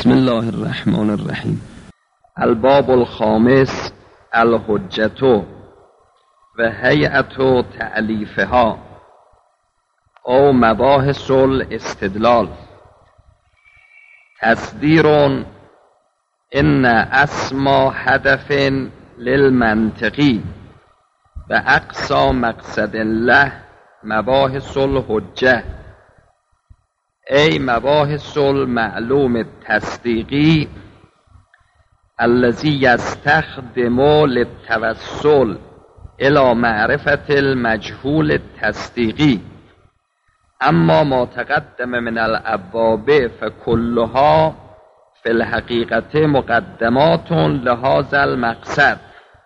بسم الله الرحمن الرحیم. الباب الخامس الحجة و هیئت تألیفها او مباحث الاستدلال. تصدیر ان اسما هدف للمنطقی و اقصى مقصد له مباحث الحجة ای مباحث المعلوم التصدیقی الذي يستخدم للتوصل الى معرفة المجهول التصدیقی. اما ما تقدم من الابواب فكلها في الحقيقة مقدمات لهذا المقصد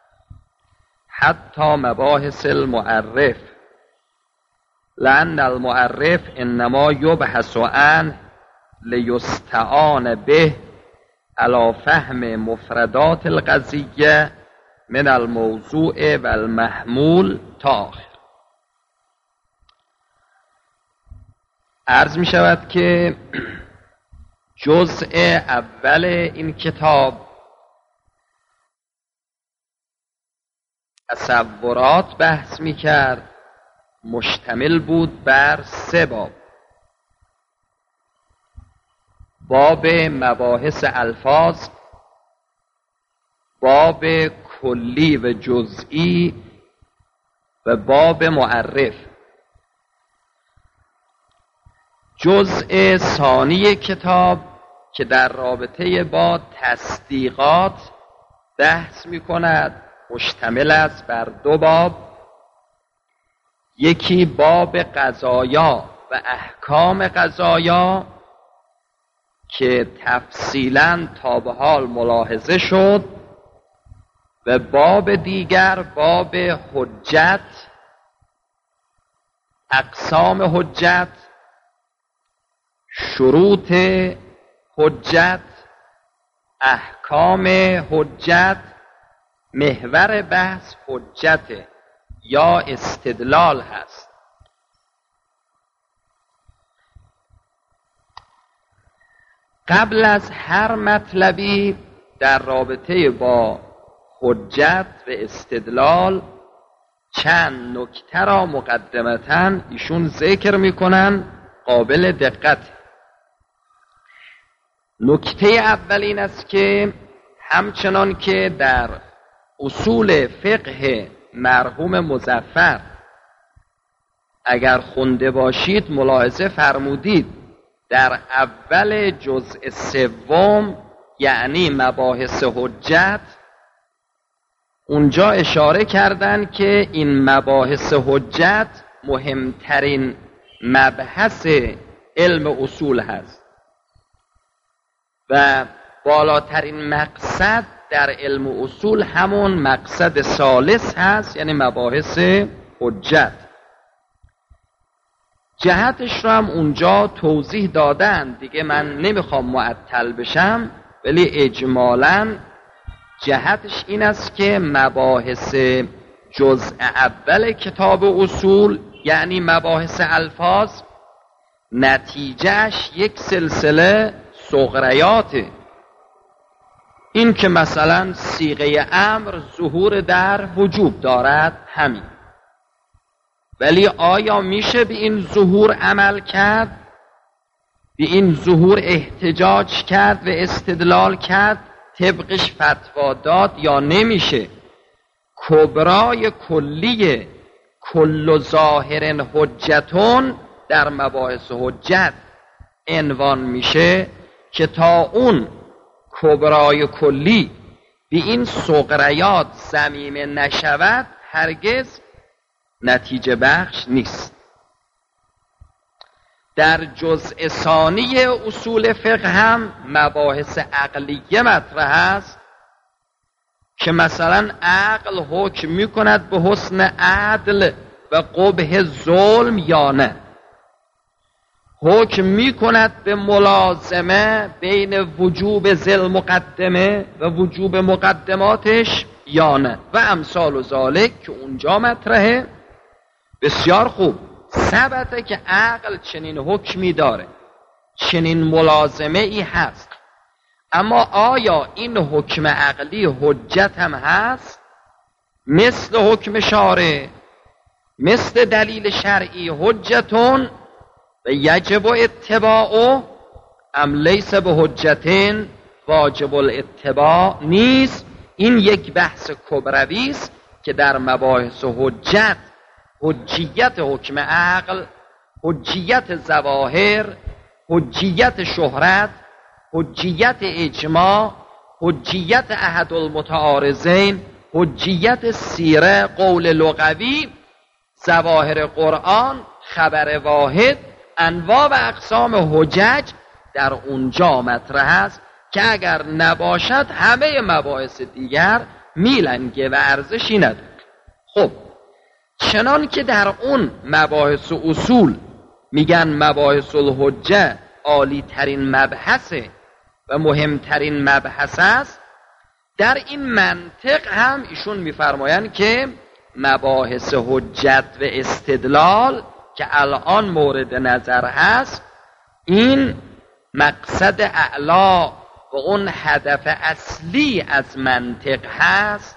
حتى مباحث المعرف، لأن المعرف انما يبحث عنه ليستعان به على فهم مفردات القضية من الموضوع و المحمول تا آخر. عرض می شود که جزء اول این کتاب تصورات بحث می کرد، مشتمل بود بر 3 باب. باب مباحث الفاظ، باب کلی و جزئی و باب معرف. جزء ثانی کتاب که در رابطه با تصدیقات بحث می کند مشتمل است بر 2 باب. یکی باب قضایا و احکام قضایا که تفصیلاً تا به حال ملاحظه شد، و باب دیگر باب حجت، اقسام حجت، شروط حجت، احکام حجت. محور بحث حجت یا استدلال هست. قبل از هر مطلبی در رابطه با حجت و استدلال چند نکته را مقدمتاً ایشون ذکر میکنن قابل دقت. نکته اول این است که همچنان که در اصول فقه مرحوم مظفر اگر خونده باشید ملاحظه فرمودید در اول جزء 3 یعنی مباحث حجت اونجا اشاره کردن که این مباحث حجت مهمترین مبحث علم اصول هست و بالاترین مقصد در علم اصول همون مقصد ثالث هست، یعنی مباحث حجت. جهتش رو هم اونجا توضیح دادن دیگه، من نمیخوام معطل بشم، ولی اجمالاً جهتش این است که مباحث جزء اول کتاب اصول یعنی مباحث الفاظ نتیجهش یک سلسله صغریاته. این که مثلا صیغه امر ظهور در وجوب دارد همین، ولی آیا میشه به این ظهور عمل کرد، به این ظهور احتجاج کرد و استدلال کرد، طبقش فتوا داد یا نمیشه؟ کبرای کلیه کل ظاهر حجتون در مباحث حجت عنوان میشه که تا اون کبرای کلی به این صغریات ضمیمه نشود هرگز نتیجه بخش نیست. در جزء ثانی اصول فقه هم مباحث عقلیه مطرح است که مثلا عقل حکم میکند به حسن عدل و قبح ظلم یا نه، حکم میکند به ملازمه بین وجوب ذل مقدمه و وجوب مقدماتش یا نه و امثال و ذالک که اونجا مطرحه. بسیار خوب، ثبته که عقل چنین حکمی داره، چنین ملازمه ای هست، اما آیا این حکم عقلی حجت هم هست؟ مثل حکم شارع، مثل دلیل شرعی حجتون و یجب اتباعه ام لیس به حجتین واجب الاتباع نیست. این یک بحث کبروی است که در مباحث حجت، حجیت حکم عقل، حجیت ظواهر، حجیت شهرت، حجیت اجماع، حجیت احد المتعارضین، حجیت سیره، قول لغوی، ظواهر قرآن، خبر واحد، انواع و اقسام حجج در اونجا مطرح است که اگر نباشد همه مباحث دیگر میلنگه و ارزشی نداره. خب چنان که در اون مباحث اصول میگن مباحث الحجه عالی ترین مبحثه و مهمترین مبحث است، در این منطق هم ایشون میفرمایند که مباحث حجت و استدلال که الان مورد نظر هست، این مقصد اعلا و اون هدف اصلی از منطق هست.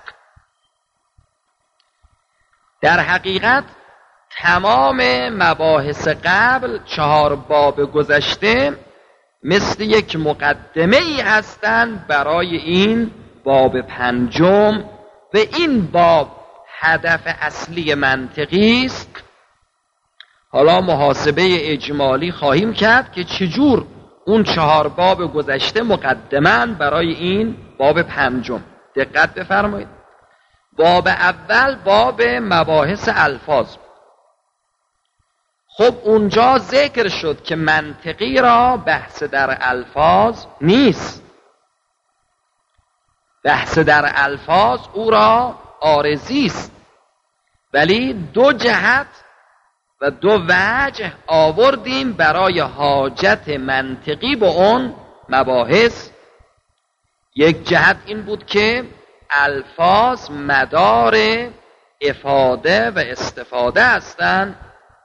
در حقیقت تمام مباحث قبل 4 باب گذشته مثل یک مقدمه ای هستند برای این باب 5 و این باب هدف اصلی منطقی است. حالا محاسبه اجمالی خواهیم کرد که چجور اون 4 باب گذشته مقدمه برای این باب 5. دقت بفرمایید. باب اول باب مباحث الفاظ. خب اونجا ذکر شد که منطقی را بحث در الفاظ نیست، بحث در الفاظ او را عارضی است، ولی 2 جهت و 2 وجه آوردیم برای حاجت منطقی به اون مباحث. یک جهت این بود که الفاظ مدار افاده و استفاده هستند.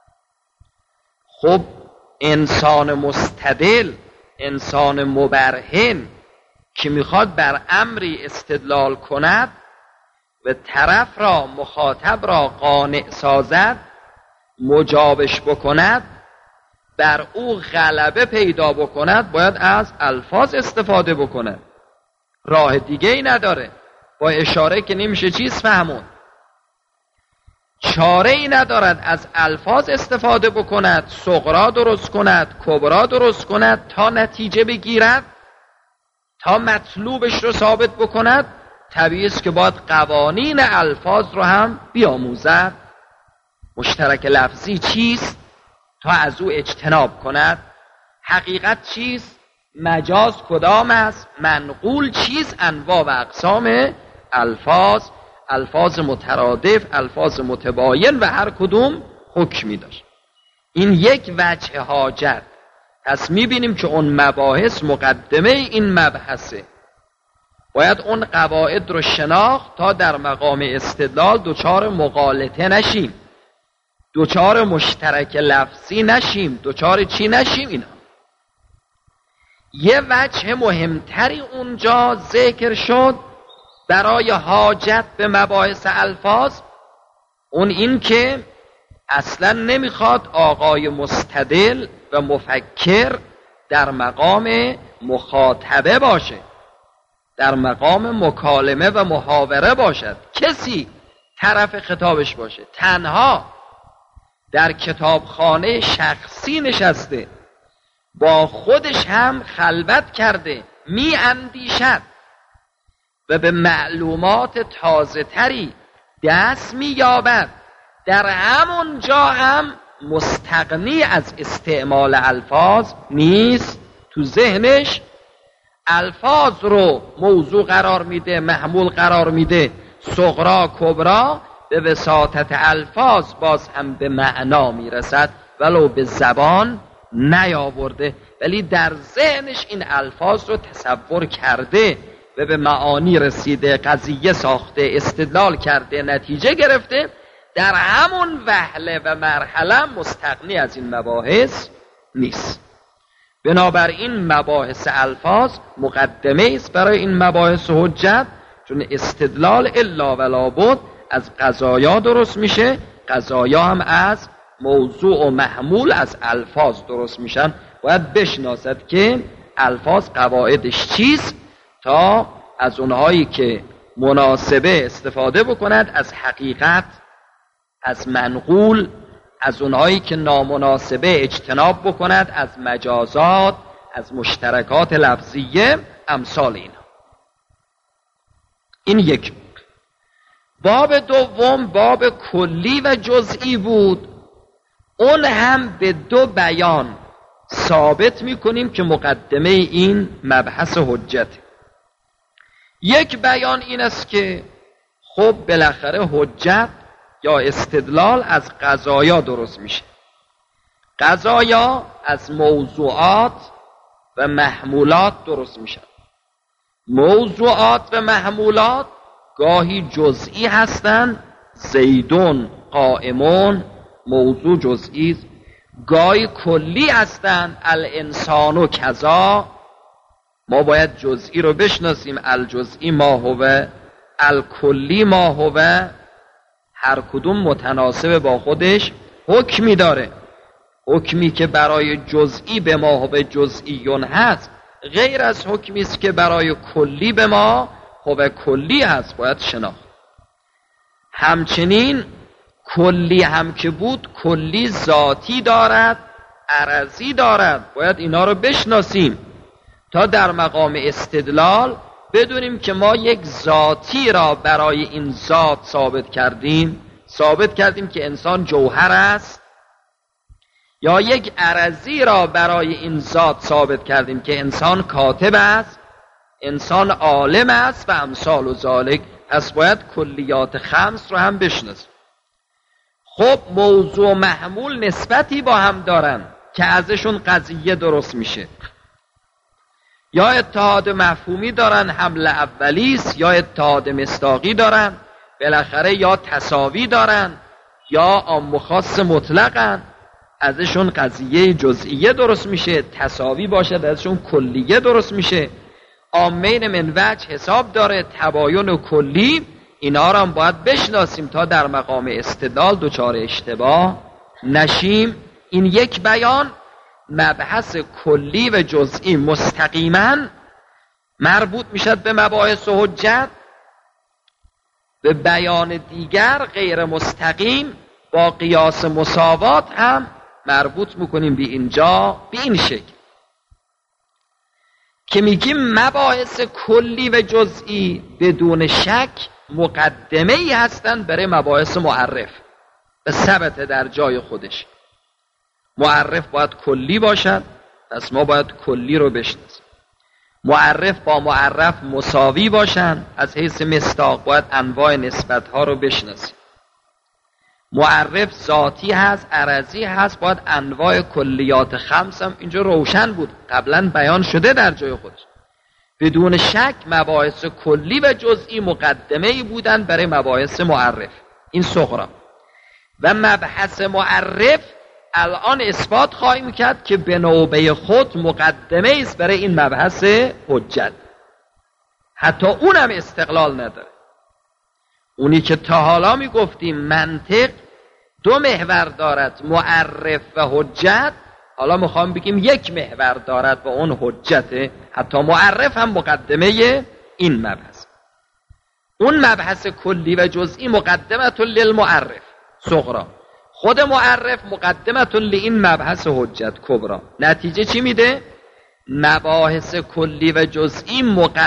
خب انسان مستدل، انسان مبرهن که میخواد بر امری استدلال کند و طرف را، مخاطب را قانع سازد، مجابش بکند، بر او غلبه پیدا بکند، باید از الفاظ استفاده بکند. راه دیگه ای نداره. با اشاره که نمیشه چیز فهمون. چاره ای ندارد از الفاظ استفاده بکند، صغرا درست کند، کبرا درست کند تا نتیجه بگیرد، تا مطلوبش رو ثابت بکند. طبیعی است که باید قوانین الفاظ رو هم بیاموزد. مشترک لفظی چیست تا از او اجتناب کند، حقیقت چیست، مجاز کدام است، منقول چیست، انواع و اقسام الفاظ، الفاظ مترادف، الفاظ متباین و هر کدوم حکمی داشت. این یک وجه حاجت. پس میبینیم که اون مباحث مقدمه این مبحثه. باید اون قواعد رو شناخت تا در مقام استدلال دچار مغالطه نشیم، دچار مشترک لفظی نشیم، دچار چی نشیم. اینا یه وجه مهمتری اونجا ذکر شد برای حاجت به مباحث الفاظ، اون این که اصلا نمیخواد آقای مستدل و مفکر در مقام مخاطبه باشه، در مقام مکالمه و محاوره باشد، کسی طرف خطابش باشه، تنها در کتابخانه شخصی نشسته، با خودش هم خلوت کرده، می اندیشد و به معلومات تازه تری دست می یابد، در همون جا هم مستغنی از استعمال الفاظ نیست. تو ذهنش الفاظ رو موضوع قرار میده، محمول قرار میده، صغرا کبرا، به وساطت الفاظ باز هم به معنا میرسد، ولو به زبان نیاورده، ولی در ذهنش این الفاظ رو تصور کرده و به معانی رسیده، قضیه ساخته، استدلال کرده، نتیجه گرفته. در همون وهله و مرحله مستغنی از این مباحث نیست. بنابراین مباحث الفاظ مقدمه است برای این مباحث حجت، چون استدلال الا و لابد از قضایا درست میشه، قضایا هم از موضوع و محمول از الفاظ درست میشن. باید بشناسد که الفاظ قواعدش چیست تا از اونهایی که مناسبه استفاده بکند، از حقیقت، از منقول، از اونهایی که نامناسبه اجتناب بکند، از مجازات، از مشترکات لفظیه، امثال اینا. این یک. باب دوم باب کلی و جزئی بود. اون هم به دو بیان ثابت میکنیم که مقدمه این مبحث حجت. یک بیان این است که خب بالاخره حجت یا استدلال از قضایا درست میشه. قضایا از موضوعات و محمولات درست میشن. موضوعات و محمولات گاهی جزئی هستند، زیدون قائمون موضوع جزئی، گاهی کلی هستند، الانسان و کذا. ما باید جزئی رو بشناسیم، الجزئی ما هو، الکلی ما هو. هر کدوم متناسب با خودش حکمی داره. حکمی که برای جزئی به ما هو جزئیون هست غیر از حکمی است که برای کلی به ما هو کلی هست، باید شناخت. همچنین کلی هم که بود کلی ذاتی دارد، عرضی دارد، باید اینا رو بشناسیم تا در مقام استدلال بدونیم که ما یک ذاتی را برای این ذات ثابت کردیم که انسان جوهر است، یا یک عرضی را برای این ذات ثابت کردیم که انسان کاتب است، انسان عالم است و امثال و ذالک. پس باید کلیات خمس رو هم بشناسیم. خب موضوع محمول نسبتی با هم دارن که ازشون قضیه درست میشه. یا اتحاد مفهومی دارن، حمل اولیست، یا اتحاد مصداقی دارن، بالاخره یا تساوی دارن یا عام و خاص مطلقن، ازشون قضیه جزئیه درست میشه. تساوی باشد ازشون کلیه درست میشه. عامین من وجه حساب داره، تباین و کلی. اینا را هم باید بشناسیم تا در مقام استدلال دچار اشتباه نشیم. این یک بیان. مبحث کلی و جزئی مستقیما مربوط میشد به مباحث حجت، به بیان دیگر غیر مستقیم با قیاس مساوات هم مربوط میکنیم به اینجا به این شکل که میگیم مباحث کلی و جزئی بدون شک مقدمه ای هستن برای مباحث معرف به ثبت در جای خودش. معرف باید کلی باشد، پس ما باید کلی رو بشناسیم. معرف با معرف مساوی باشن، از حیث مصداق باید انواع نسبت ها رو بشناسیم. معرف ذاتی هست، عرضی هست، باید انواع کلیات خمس هم اینجا روشن بود، قبلا بیان شده در جای خودش. بدون شک مباحث کلی و جزئی مقدمه ای بودن برای مباحث معرف. این صغرا. و مبحث معرف الان اثبات خواهیم کرد که به نوبه خود مقدمه است برای این مبحث حجت. حتی اونم استقلال نداره. اونی که تا حالا می گفتیم منطق دو محور دارد، معرف و حجت، حالا میخوام بگیم یک محور دارد و اون حجته. حتی معرف هم مقدمه این مبحث. اون مبحث کلی و جزئی مقدمه للمعرف صغرا، خود معرف مقدمه لین مبحث حجت کبرا. نتیجه چی میده؟ مباحث کلی و جزئی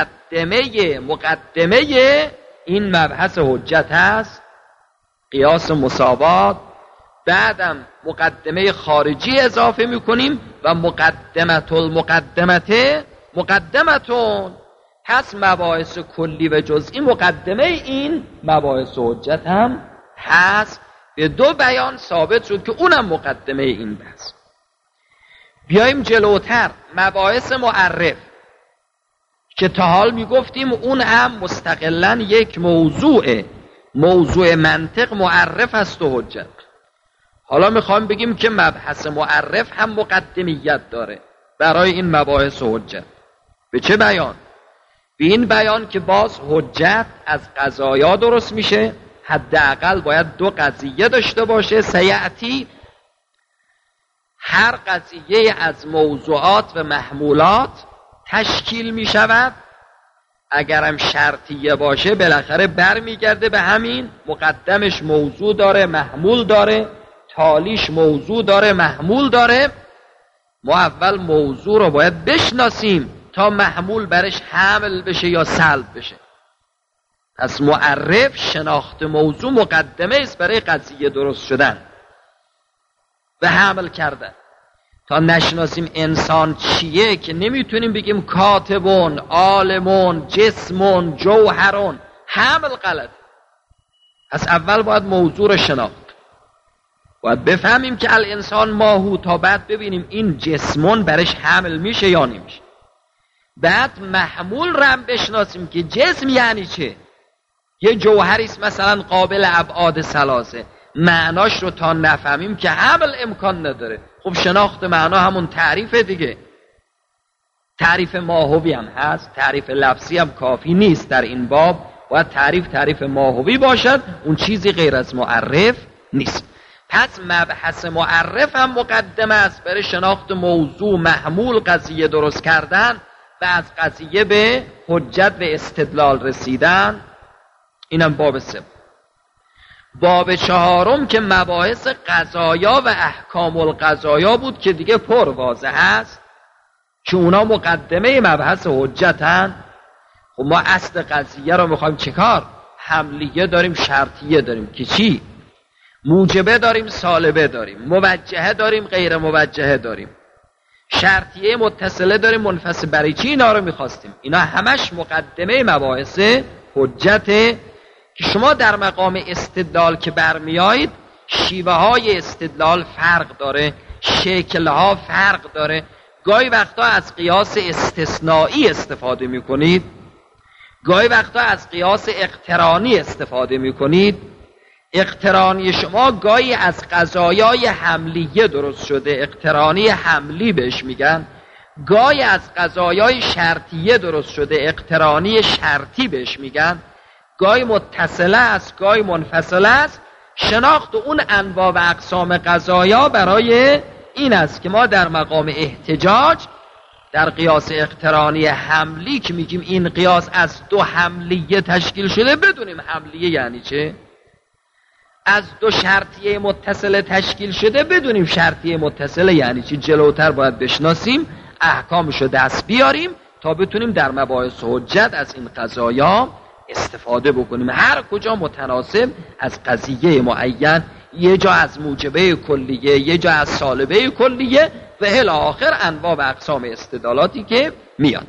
مقدمه این مبحث حجت هست، قیاس مساوات. بعدم مقدمه خارجی اضافه میکنیم و مقدمت مقدمتون. پس مباحث کلی و جزئی مقدمه این مباحث حجت هم هست. به دو بیان ثابت شد که اونم مقدمه این بحث. بیایم جلوتر. مباحث معرف که تا حال میگفتیم اون هم مستقلاً یک موضوع منطق معرف است و حجت. حالا میخوام بگیم که مبحث معرف هم مقدمیت داره. برای این مباحث حجت. به چه بیان؟ به این بیان که باز حجت از قضایا درست میشه، حداقل باید 2 قضیه داشته باشه. سیعتی هر قضیه از موضوعات و محمولات تشکیل میشود، اگرم شرطیه باشه بالاخره برمیگرده به همین، مقدمش موضوع داره محمول داره، تالیش موضوع داره محمول داره. ما اول موضوع رو باید بشناسیم تا محمول برش حمل بشه یا سلب بشه. پس معرف شناخت موضوع مقدمه است برای قضیه درست شدن و حمل کردن. تا نشناسیم انسان چیه که نمیتونیم بگیم کاتبون، عالمون، جسمون، جوهرون. حمل غلط. پس اول باید موضوع رو شناخت، باید بفهمیم که الانسان ماهو، تا بعد ببینیم این جسمون برش حمل میشه یا نمیشه. بعد محمول رو هم بشناسیم که جسم یعنی چه. یه جوهریست مثلا قابل ابعاد ثلاثه، معناش رو تا نفهمیم که حمل امکان نداره. خب شناخت معنا همون تعریف دیگه. تعریف ماهوی هم هست، تعریف لفظی هم کافی نیست در این باب، باید تعریف ماهوی باشد، اون چیزی غیر از معرف نیست. پس مبحث معرف هم مقدمه است برای شناخت موضوع، محمول، قضیه درست کردن و از قضیه به حجت و استدلال رسیدن. اینم باب 3. باب 4 که مباحث قضایا و احکام القضایا بود که دیگه پر واضح است که اونا مقدمه مبحث حجتن. خب ما اصل قضیه رو میخوایم چیکار؟ حملیه داریم، شرطیه داریم که چی؟ موجبه داریم، سالبه داریم، موجهه داریم، غیر موجهه داریم، شرطیه متصله داریم، منفصل. برای چی اینا رو میخواستیم؟ اینا همش مقدمه مباحث حجته که شما در مقام استدلال که برمیایید شیوه های استدلال فرق داره، شکلها فرق داره. گاهی وقتا از قیاس استثنایی استفاده میکنید، گاهی وقتا از قیاس اقترانی استفاده میکنید. اقترانی شما گاهی از قضایای حملیه درست شده، اقترانی حملی بهش میگن. گاهی از قضایای شرطیه درست شده، اقترانی شرطی بهش میگن. گاهی متصله است، گاهی منفصله است. شناخت اون انواع و اقسام قضایا برای این است که ما در مقام احتجاج در قیاس اقترانی حملی که میگیم این قیاس از 2 حملیه تشکیل شده، بدونیم حملیه یعنی چه. از 2 شرطیه متصله تشکیل شده، بدونیم شرطیه متصله یعنی چی. جلوتر باید بشناسیم، احکامشو دست بیاریم تا بتونیم در مباحث حجت از این قضایا استفاده بکنیم. هر کجا متناسب از قضیه معین، یه جا از موجبه کلیه، یه جا از سالبه کلیه و الی آخر انواع و اقسام استدلالاتی که میاد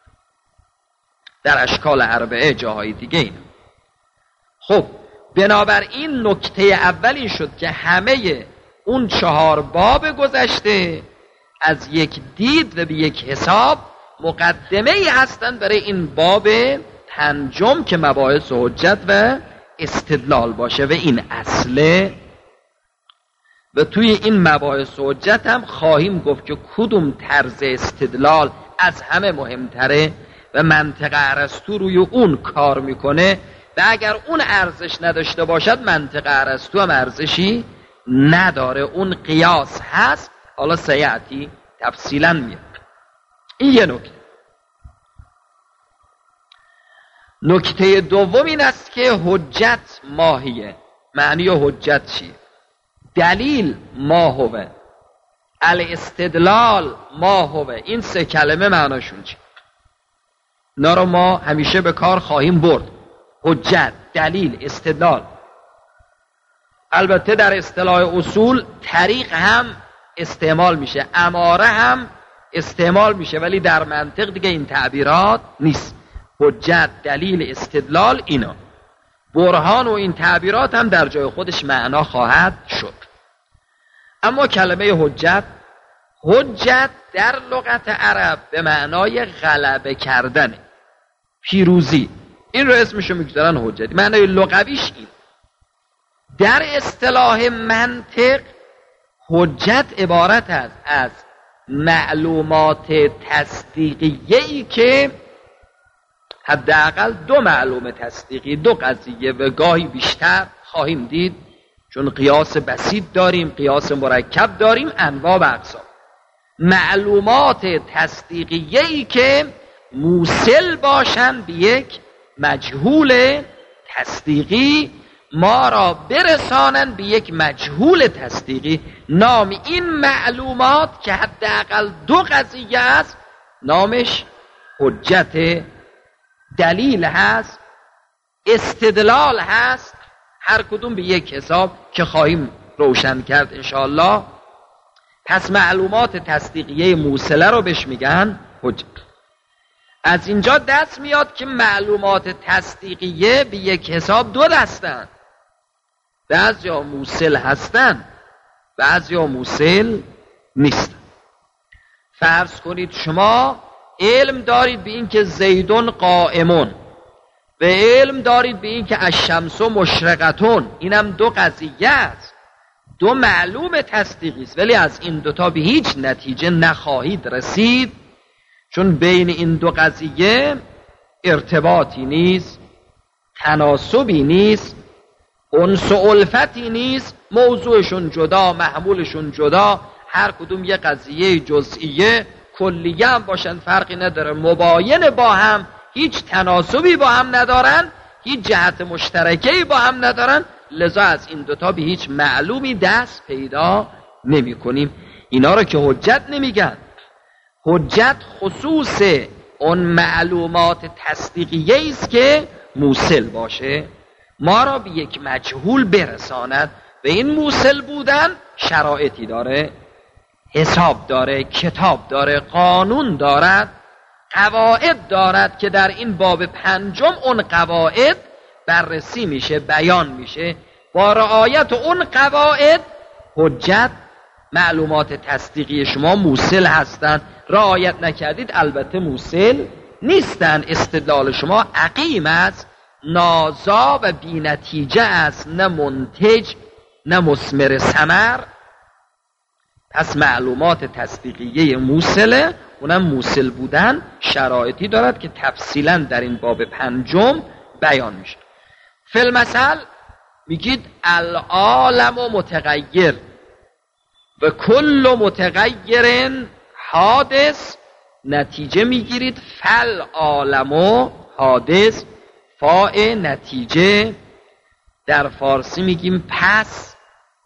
در اشکال 4 جاهای دیگه. این خب بنابراین نکته اول این شد که همه اون 4 باب گذشته از یک دید و به یک حساب مقدمه ای هستند برای این باب 5 که مباحث حجت و استدلال باشه و این اصله. و توی این مباحث حجت هم خواهیم گفت که کدوم طرز استدلال از همه مهمتره و منطق ارسطو روی اون کار میکنه و اگر اون ارزش نداشته باشد منطق ارسطو هم ارزشی نداره. اون قیاس هست، حالا سیعتی تفصیلا میاد. این یه نکته. نکته دوم این است که حجت ماهیه. معنی حجت چیه؟ دلیل ما هوه، الاستدلال ما هوه. این 3 کلمه معناشون چیه؟ اینا رو ما همیشه به کار خواهیم برد. حجت، دلیل، استدلال. البته در اصطلاح اصول طریق هم استعمال میشه، اماره هم استعمال میشه، ولی در منطق دیگه این تعبیرات نیست. حجت، دلیل، استدلال، اینا برهان و این تعبیرات هم در جای خودش معنا خواهد شد. اما کلمه حجت در لغت عرب به معنای غلبه کردن، پیروزی. این رو اسمشو میگذارن حجت، معنای لغویش این. در اصطلاح منطق حجت عبارت است از معلومات تصدیقیه‌ای که حداقل 2 معلومه تصدیقی، 2 قضیه و گاهی بیشتر خواهیم دید، چون قیاس بسیط داریم، قیاس مرکب داریم، انواع و اقسام. معلومات تصدیقیه‌ای که موصل باشند به یک مجهول تصدیقی، ما را برسانند به یک مجهول تصدیقی. نام این معلومات که حداقل 2 قضیه است نامش حجت، دلیل هست، استدلال هست، هر کدوم به یک حساب که خواهیم روشن کرد انشاءالله. پس معلومات تصدیقیه موصله رو بهش میگن حجت. از اینجا دست میاد که معلومات تصدیقیه به یک حساب 2 دستن، بعضیا موصل هستن، بعضیا موصل نیستن. فرض کنید شما علم دارید به این که زیدون قائمون و علم دارید به این که الشمس مشرقتون، اینم 2 قضیه است، 2 معلوم تصدیقی است، ولی از این 2 تا به هیچ نتیجه نخواهید رسید، چون بین این 2 قضیه ارتباطی نیست، تناسبی نیست، انس و الفتی نیست، موضوعشون جدا، محمولشون جدا، هر کدوم یه قضیه جزئیه، کلیه هم باشن فرقی نداره، مباین با هم، هیچ تناسبی با هم ندارن، هیچ جهت مشترکه‌ای با هم ندارن، لذا از این 2 تا به هیچ معلومی دست پیدا نمی کنیم. اینا رو که حجت نمیگن. حجت خصوص اون معلومات تصدیقیه است که موصل باشه، ما را به یک مجهول برساند و این موصل بودن شرایطی داره، حساب داره، کتاب داره، قانون دارد، قواعد دارد که در این باب 5 اون قواعد بررسی میشه، بیان میشه. با رعایت اون قواعد حجت معلومات تصدیقی شما موصل هستند، رعایت نکردید البته موصل نیستن. استدلال شما عقیم است، نازا و بی نتیجه است، نه منتج نه مثمر ثمر. پس معلومات تصدیقیه موصله، اونم موصل بودن شرایطی دارد که تفصیلا در این باب 5 بیان میشه. فی المثل میگید العالم متغیر و کل متغیر حادث، نتیجه میگیرید فل عالم حادث، فاء نتیجه، در فارسی میگیم پس،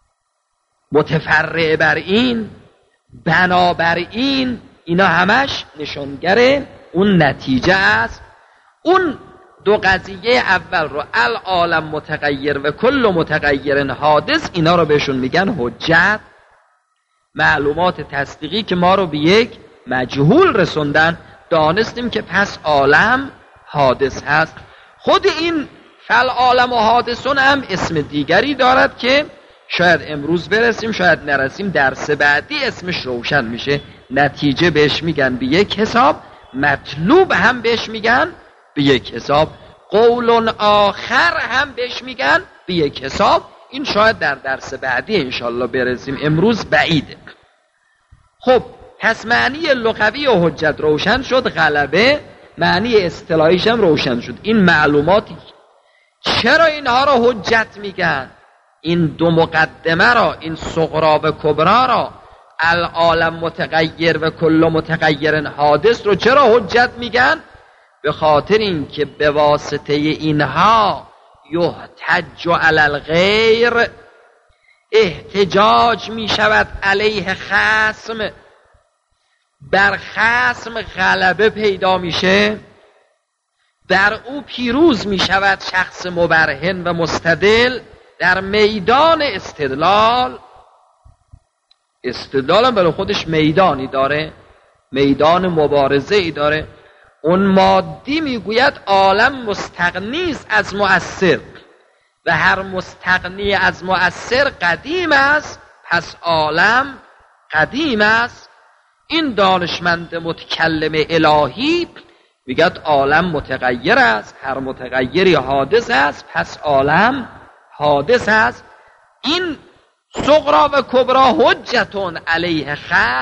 متفرع بر این، بنابراین، اینا همش نشانگر اون نتیجه است. اون 2 قضیه اول رو العالم متغیر و کل متغیر حادث، اینا رو بهشون میگن حجت، معلومات تصدیقی که ما رو به یک مجهول رسوندن، دانستیم که پس عالم حادث هست. خود این فل عالم و حادثون هم اسم دیگری دارد که شاید امروز برسیم شاید نرسیم، درس بعدی اسمش روشن میشه. نتیجه بهش میگن به یک حساب، مطلوب هم بهش میگن به یک حساب، قول آخر هم بهش میگن به یک حساب. این شاید در درس بعدی انشالله برسیم، امروز بعیده. خب پس معنی لغوی و حجت روشن شد، غلبه معنی اصطلاحیش هم روشن شد. این معلوماتی چرا اینها را حجت میگن؟ این 2 مقدمه را، این صغرا و کبرا را، العالم متغیر و کل متغیر حادث رو چرا حجت میگن؟ به خاطر این که به واسطه اینها یحتج علی الغیر، احتجاج می شود علیه خصم، بر خصم غلبه پیدا میشه، در او پیروز می شود شخص مبرهن و مستدل در میدان استدلال. استدلال هم برای خودش میدانی داره، میدان مبارزه ای داره. اون مادی میگوید عالم مستغنی است از مؤثر و هر مستغنی از مؤثر قدیم است، پس عالم قدیم است. این دانشمند متکلم الهی میگد عالم متغیر است، هر متغیری حادث است، پس عالم حادث است. این صغرا و کبرا حجتون علیه خصم،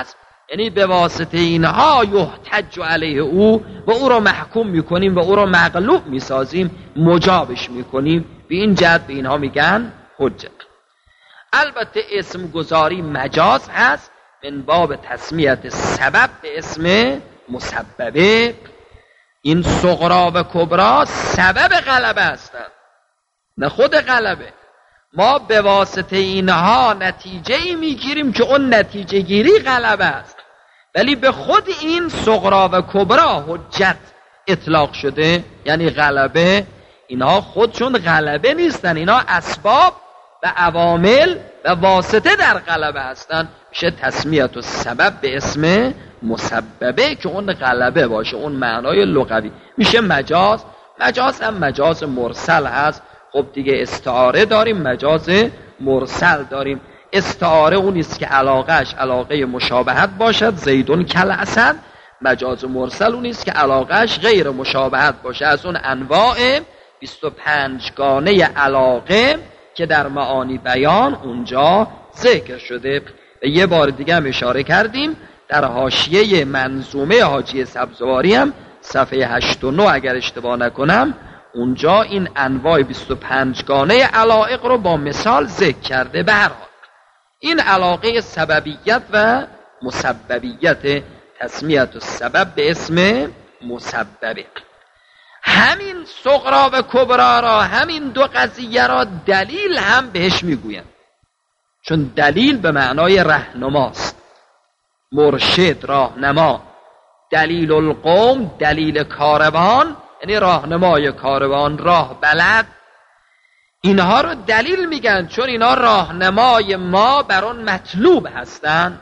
یعنی به واسطه اینها یحتج علیه او و او را محکوم میکنیم و او را مغلوب میسازیم، مجابش میکنیم. به این جهت به اینها میگن حجت. البته اسم گذاری مجاز هست من باب تسمیت سبب به اسم مسببه. این صغرا و کبرا سبب غلبه هستند، نه خود غلبه. ما به واسطه اینها نتیجه ای میگیریم که اون نتیجه گیری غلبه است، ولی به خود این صغرا و کبرا حجت اطلاق شده، یعنی غلبه. اینها خودشون غلبه نیستن، اینها اسباب و عوامل و واسطه در غلبه هستن. میشه تسمیت و سبب به اسم مسببه که اون غلبه باشه، اون معنای لغوی. میشه مجاز. مجاز هم مجاز مرسل هست. خب دیگه استعاره داریم، مجاز مرسل داریم. استعاره اونیست که علاقهش علاقه مشابهت باشد، زیدون کل اسد. مجاز مرسل اونیست که علاقهش غیر مشابهت باشه. از اون انواع 25 گانه علاقه که در معانی بیان اونجا ذکر شده. و یه بار دیگه هم اشاره کردیم در حاشیه منظومه حاجی سبزواری هم صفحه 8 و 9 اگر اشتباه نکنم، اونجا این انواع 25 گانه علایق رو با مثال ذکر کرده. به هر حال این علاقه سببیت و مسببیت، تسمیت و سبب به اسم مسببه. همین صغرا و کبرا را، همین دو قضیه را دلیل هم بهش میگوین، چون دلیل به معنای رهنماست، مرشد، راهنما. دلیل القوم، دلیل کاروان، یعنی راهنمای کاروان، راه بلد. اینها رو دلیل میگن چون اینا راهنمای ما بر اون مطلوب هستن.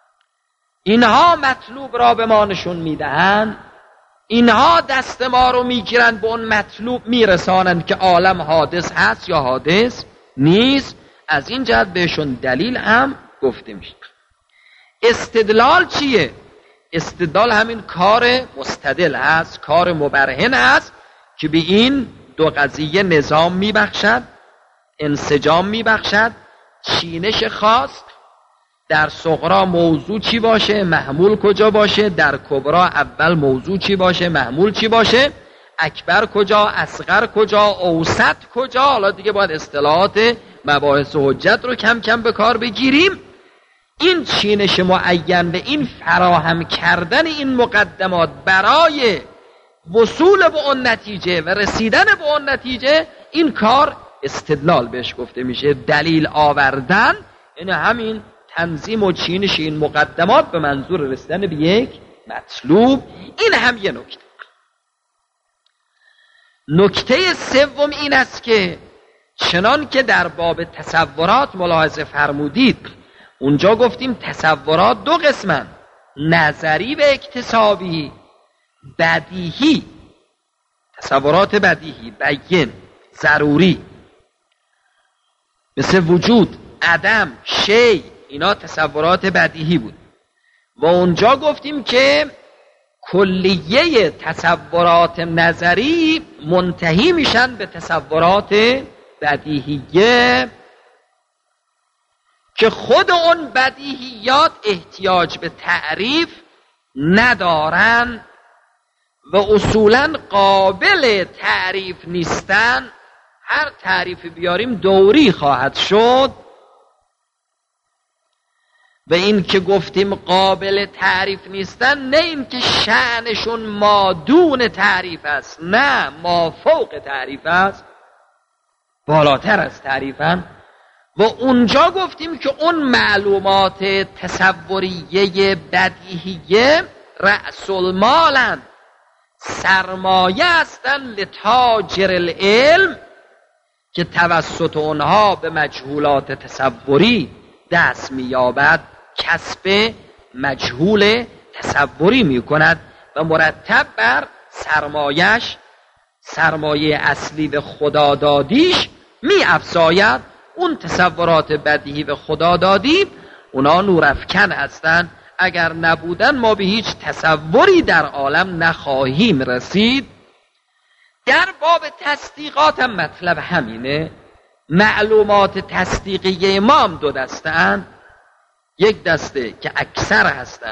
اینها مطلوب را به ما نشون میدهن، اینها دست ما رو میگیرن به اون مطلوب میرسانن که عالم حادث هست یا حادث نیست. از این جهت بهشون دلیل هم گفته میشه. استدلال چیه؟ استدلال همین کار مستدل هست، کار مبرهن هست که به این دو قضیه نظام میبخشد، انسجام میبخشد، چینش خاص. در صغرا موضوع چی باشه، محمول کجا باشه، در کبرا اول موضوع چی باشه، محمول چی باشه، اکبر کجا، اصغر کجا، اوسط کجا. حالا دیگه باید اصطلاحات مباحث حجت رو کم کم به کار بگیریم. این چینش معین و این فراهم کردن این مقدمات برای وصول به اون نتیجه و رسیدن به اون نتیجه، این کار استدلال بهش گفته میشه. دلیل آوردن یعنی همین تنظیم و چینش این مقدمات به منظور رسیدن به یک مطلوب. این هم یه نکته. نکته سوم این است که چنان که در باب تصورات ملاحظه فرمودید، اونجا گفتیم تصورات دو قسمن، نظری و اکتسابی. بدیهی، تصورات بدیهی، بیان، ضروری، مثل وجود، عدم، شی، اینا تصورات بدیهی بود. و اونجا گفتیم که کلیه تصورات نظری منتهی میشن به تصورات بدیهیه که خود اون بدیهیات احتیاج به تعریف ندارن و اصولاً قابل تعریف نیستن. هر تعریف بیاریم دوری خواهد شد. و این که گفتیم قابل تعریف نیستن، نه این که شأنشون مادون تعریف است، نه، ما فوق تعریف است، بالاتر از تعریفن. و اونجا گفتیم که اون معلومات تصوریه بدیهیه رأس المالن، سرمایه هستن لتاجر العلم که توسط اونها به مجهولات تصوری دست می‌یابد، کسب مجهول تصوری می‌کند و مرتب بر سرمایش، سرمایه اصلی و خدادادیش می‌افزاید. اون تصورات بدیهی و خدادادی اونا نورافکن هستند. اگر نبودن ما به هیچ تصوری در عالم نخواهیم رسید. در باب تصدیقات هم مطلب همینه. معلومات تصدیقی ما هم دو دسته اند. یک دسته که اکثر هستند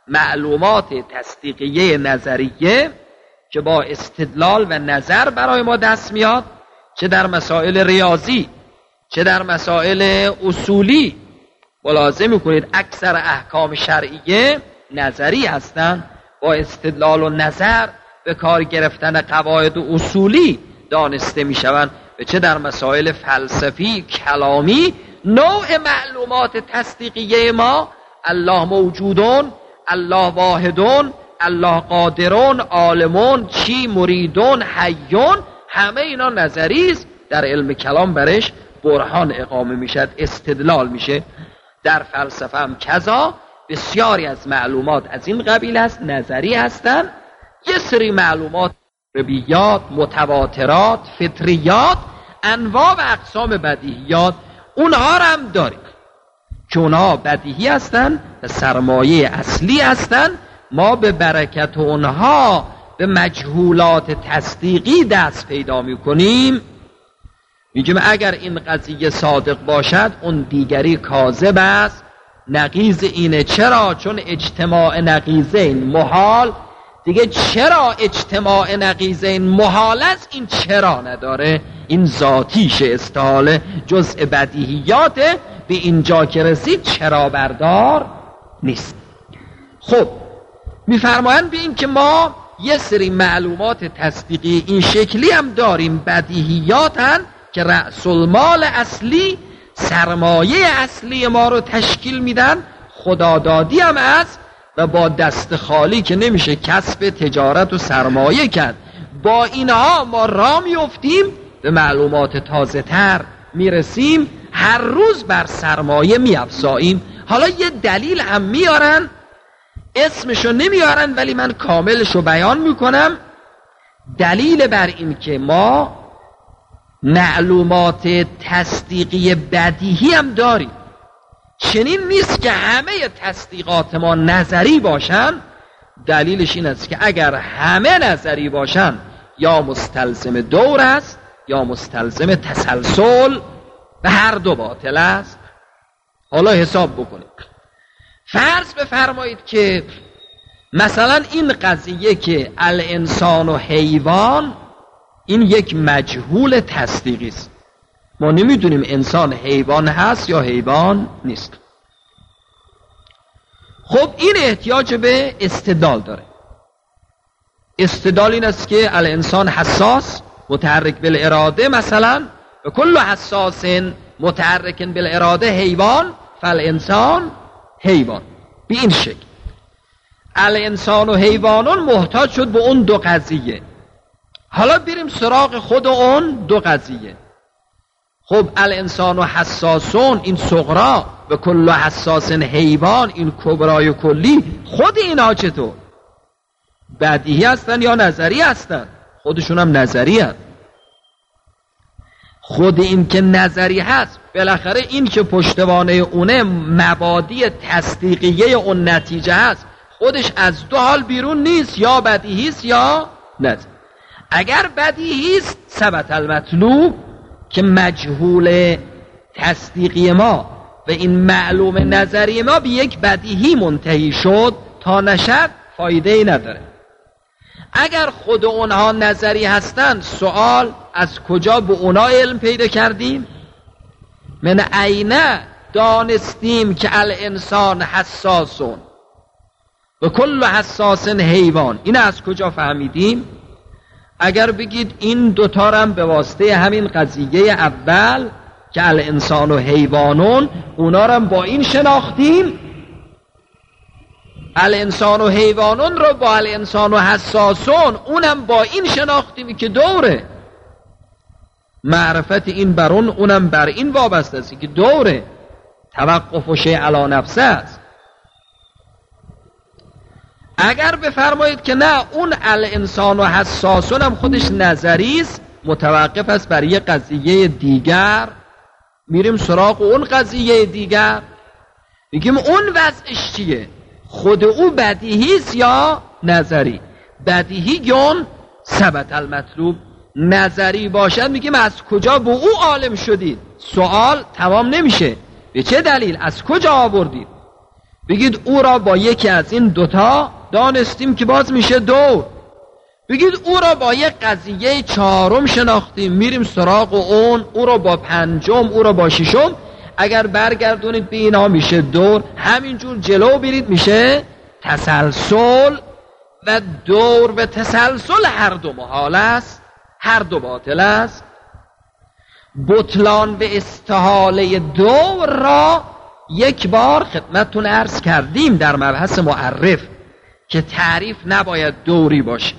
معلومات تصدیقیه نظریه که با استدلال و نظر برای ما دست میاد، چه در مسائل ریاضی چه در مسائل اصولی. ملاحظه میکنید اکثر احکام شرعیه نظری هستند، با استدلال و نظر به کار گرفتن قواعد و اصولی دانسته میشوند. و چه در مسائل فلسفی کلامی، نوع معلومات تصدیقیه ما الله موجودون، الله واحدون، الله قادرون، عالمون، چی مریدون، حیون، همه اینا نظری است. در علم کلام برش برهان اقامه میشد، استدلال میشه. در فلسفه هم کذا، بسیاری از معلومات از این قبیل است، نظری هستند. یه سری معلومات ربیات، متواترات، فطریات، انواع و اقسام بدیهیات، اونها را هم داریم که اونها بدیهی هستند و سرمایه اصلی هستند. ما به برکت اونها به مجهولات تصدیقی دست پیدا میکنیم. میگیم اگر این قضیه صادق باشد اون دیگری کاذب است. نقیض اینه. چرا؟ چون اجتماع نقیضین محال. دیگه چرا اجتماع نقیضین محال است؟ این چرا نداره، این ذاتیش استحاله، جزء بدیهیاته. به اینجا که رسید چرا بردار نیست. خب میفرمایند به این که ما یه سری معلومات تصدیقی این شکلی هم داریم، بدیهیاتن که رأس المال اصلی، سرمایه اصلی ما رو تشکیل میدن. خدادادی هم است و با دست خالی که نمیشه کسب تجارت و سرمایه کرد. با اینها ما راه میافتیم، به معلومات تازه تر میرسیم، هر روز بر سرمایه میافزاییم. حالا یه دلیل هم میارن، اسمشو نمیارن ولی من کاملشو بیان میکنم. دلیل بر این که ما معلومات تصدیقی بدیهی هم داریم. چنین نیست که همه تصدیقات ما نظری باشن. دلیلش این است که اگر همه نظری باشن یا مستلزم دور است یا مستلزم تسلسل و هر دو باطل است. حالا حساب بکنید. فرض بفرمایید که مثلا این قضیه که الانسان و حیوان، این یک مجهول تصدیقی است. ما نمیدونیم انسان حیوان هست یا حیوان نیست. خب این احتیاج به استدلال داره. استدلال این است که الانسان حساس متحرک بالاراده، مثلا و کل حساس متحرک بالاراده حیوان فالانسان حیوان. به این شکل الانسان و حیوانون محتاج شد به اون دو قضیه. حالا بریم سراغ خود اون دو قضیه. خب الانسان و حساسون، این صغرا، و کل حساس حیوان، این کبرای کلی، خود اینا چطور؟ بدیهی هستن یا نظری هستن؟ خودشون هم نظری هستن. خود این که نظری هست، بالاخره این که پشتوانه اونه مبادی تصدیقیه اون نتیجه هست، خودش از دو حال بیرون نیست، یا بدیهی است یا نظری. اگر بدیهی است ثبت المطلوب، که مجهول تصدیقی ما و این معلوم نظری ما به یک بدیهی منتهی شد، تا نشد فایده ای نداره. اگر خود اونها نظری هستند، سوال از کجا به اونها علم پیدا کردیم؟ من عینه دانستیم که الانسان حساسون و کل حساس حیوان، این از کجا فهمیدیم؟ اگر بگید این دوتا هم به واسطه همین قضیه اول که الانسان و حیوانون، اونا هم با این شناختیم. الانسان و حیوانون رو با الانسان و حساسون، اونم با این شناختیم که دوره. معرفت این بر اونم بر این وابسته است که دوره. توقف و شیء علی نفسه است. اگر بفرمایید که نه، اون الانسان و حساسون هم خودش نظری است، متوقف است بر یه قضیه دیگر، میریم سراغ اون قضیه دیگر، میگیم اون وضعش چیه؟ خود او بدیهی است یا نظری؟ بدیهی گون ثبت المطلوب. نظری باشد میگیم از کجا به او عالم شدید؟ سوال تمام نمیشه. به چه دلیل؟ از کجا آوردید؟ بگید او را با یکی از این دوتا دانستیم که باز میشه دور. بگید او را با یک قضیه چهارم شناختیم، میریم سراغ اون، او را با پنجم، او را با ششم. اگر برگردونید به اینا میشه دور. همینجور جلو برید میشه تسلسل. و دور و تسلسل هر دو محال است، هر دو باطل است. بطلان و استحاله دور را یک بار خدمتتون عرض کردیم در مبحث معرف که تعریف نباید دوری باشه.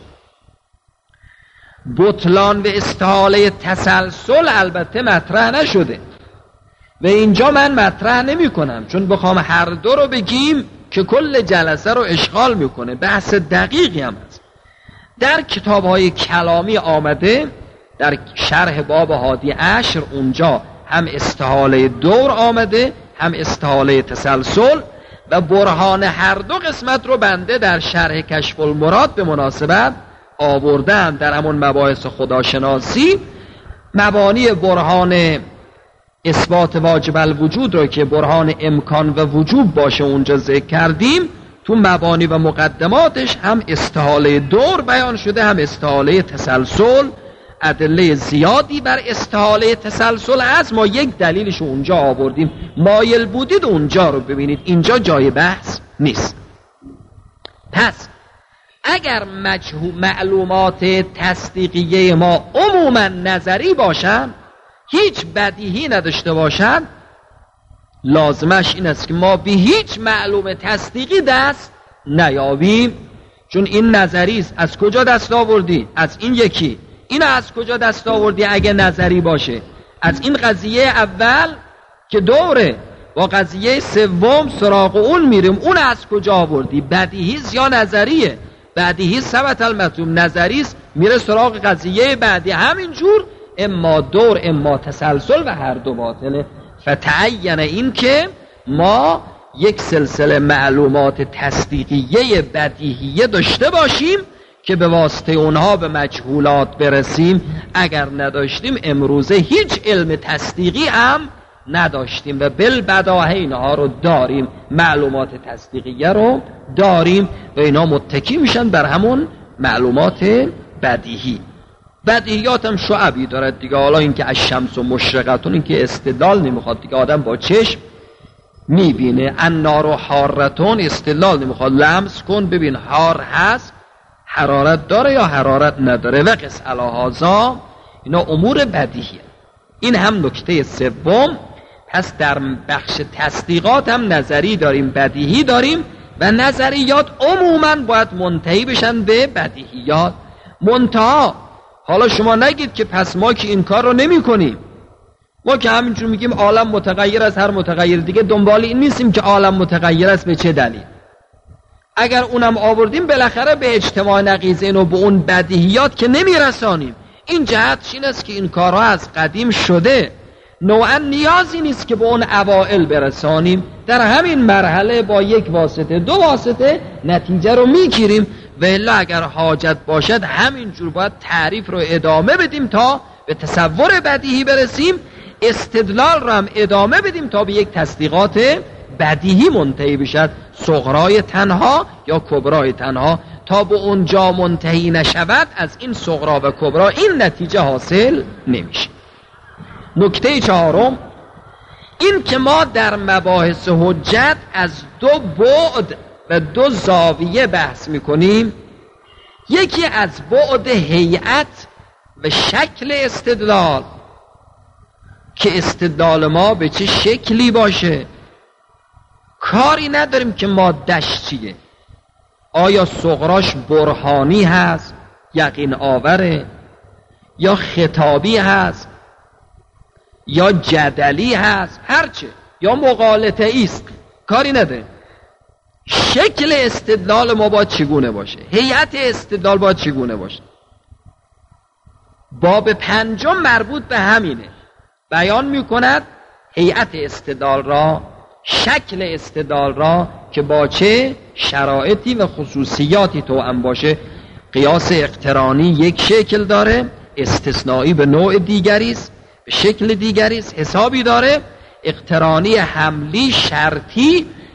بطلان و استحاله تسلسل البته مطرح نشده و اینجا من مطرح نمی کنم، چون بخوام هر دو رو بگیم که کل جلسه رو اشغال میکنه. بحث دقیقی هم هست. در کتاب‌های کلامی آمده، در شرح باب هادی عشر اونجا هم استحاله دور آمده هم استحاله تسلسل و برهان هر دو قسمت رو بنده در شرح کشف المراد به مناسبت آوردم. در همون مباحث خداشناسی مبانی برهان اثبات واجب الوجود رو که برهان امکان و وجوب باشه اونجا ذکر کردیم. تو مبانی و مقدماتش هم استحاله دور بیان شده هم استحاله تسلسل. ادله زیادی بر استحاله تسلسل هست، ما یک دلیلش اونجا آوردیم. مایل بودید اونجا رو ببینید، اینجا جای بحث نیست. پس اگر معلومات تصدیقیه ما عموما نظری باشن، هیچ بدیهی نداشته باشن، لازمش این است که ما به هیچ معلوم تصدیقی دست نیابیم. چون این نظری است. از کجا دست آوردی؟ از این یکی. این از کجا دست آوردی اگه نظری باشه؟ از این قضیه اول که دوره. با قضیه سوم سراغ اون میریم. اون از کجا آوردی؟ بدیهی یا نظریه؟ بدیهی ثبت المطلوب، نظری است میره سراغ قضیه بعدی. همینجور اما دور اما تسلسل و هر دو باطله. فتعین این که ما یک سلسله معلومات تصدیقیه بدیهیه داشته باشیم که به واسطه اونها به مجهولات برسیم. اگر نداشتیم امروزه هیچ علم تصدیقی هم نداشتیم و بالبداهه اینها رو داریم، معلومات تصدیقیه رو داریم و اینا متکی میشن بر همون معلومات بدیهی. بدیهیات هم شعبی دارد دیگه. حالا این که از شمس و مشرقتون، این که استدلال نمیخواد دیگه، آدم با چشم میبینه. النار و حارتون استدلال نمیخواد، لمس کن ببین حار هست، حرارت داره یا حرارت نداره. و قس علی هذا، اینا امور بدیهیه. این هم نکته سوم. پس در بخش تصدیقات هم نظری داریم بدیهی داریم و نظریات عموما باید منتهی بشن به بدیهیات. منتها حالا شما نگید که پس ما که این کار رو نمی کنیم، ما که همینجور میگیم عالم متغیر است، هر متغیر دیگه دنبال این نیستیم که عالم متغیر است به چه دلیل. اگر اونم آوردیم بالاخره به اجتماع نقیضین و به اون بدیهیات که نمیرسانیم. این جهتش این است که این کارها از قدیم شده، نوعا نیازی نیست که به اون اوائل برسانیم. در همین مرحله با یک واسطه دو واسطه نتیجه رو میگیریم. و الا اگر حاجت باشد همینجور باید تعریف رو ادامه بدیم تا به تصور بدیهی برسیم، استدلال رو هم ادامه بدیم تا به یک تصدیقات بدیهی منتهی بشد، صغرای تنها یا کبرای تنها. تا به اونجا منتهی نشود از این صغرا و کبرا این نتیجه حاصل نمیشه. نکته چهارم این که ما در مباحث حجت از دو بعد و دو زاویه بحث میکنیم. یکی از بعد هیئت و شکل استدلال، که استدلال ما به چه شکلی باشه. کاری نداریم که ماده‌اش چیه، آیا صغراش برهانی هست یقین آوره، یا خطابی هست، یا جدلی هست، هرچه، یا مغالطه است، کاری نداریم. شکل استدلال ما باید چگونه باشه، هیئت استدلال باید چگونه باشه. باب پنجم مربوط به همینه، بیان میکند هیئت استدلال را، شکل استدلال را که با چه شرایطی و خصوصیاتی توأم باشه. قیاس اقترانی یک شکل داره، استثنایی به نوع دیگری است، به شکل دیگری است، حسابی داره. اقترانی حملی شرطی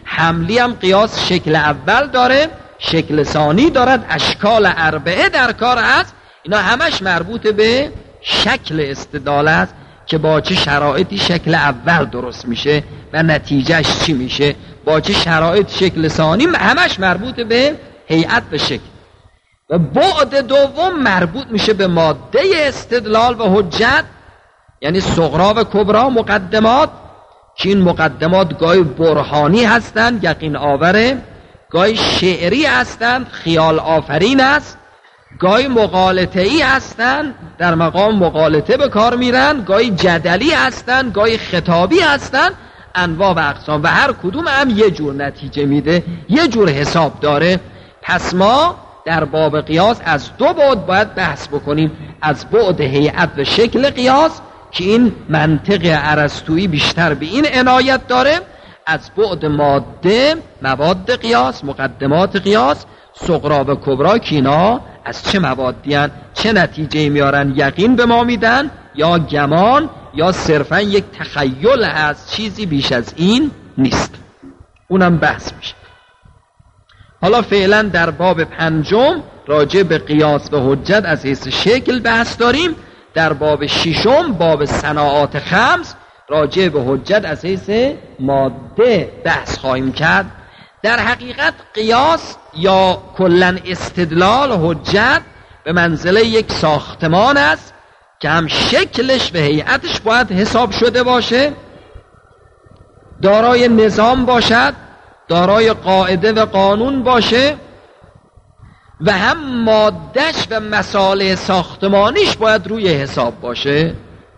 حملی هم قیاس شکل اول داره، شکل ثانی دارد، اشکال اربعه در کار هست. اینا همش مربوط به شکل استدلال است که با چه شرایطی شکل اول درست میشه و نتیجهش چی میشه، با چه شرایط شکل ثانی، همش مربوط به هیئت و شکل. و بعد دوم مربوط میشه به ماده استدلال و حجت، یعنی صغرا و کبرا مقدمات، که این مقدمات گاهی برهانی هستند، یقین آوره، گاهی شعری هستند، خیال آفرین است، گاهی مغالطه‌ای هستند، در مقام مغالطه به کار میرن، گاهی جدلی هستند، گاهی خطابی هستند، انواع و اقسام، و هر کدوم هم یه جور نتیجه میده، یه جور حساب داره. پس ما در باب قیاس از دو بعد باید بحث بکنیم، از بعد هیئت و شکل قیاس که این منطق ارسطویی بیشتر به این عنایت داره، از بعد ماده، مواد قیاس، مقدمات قیاس، صغرا و کبرا که اینا از چه موادی هن، چه نتیجه میارن، یقین به ما میدن یا گمان یا صرفا یک تخیل از چیزی بیش از این نیست، اونم بحث میشه. حالا فعلا در باب پنجم راجع به قیاس و حجت از حیث شکل بحث داریم. در باب ششم، باب صناعات خمس، راجع به حجت از حیث ماده بحث خواهیم کرد. در حقیقت قیاس یا کلن استدلال حجت به منزله یک ساختمان است که هم شکلش و هیئتش باید حساب شده باشه، دارای نظام باشد، دارای قاعده و قانون باشه، و هم مادهش و مصالح ساختمانیش باید روی حساب باشه.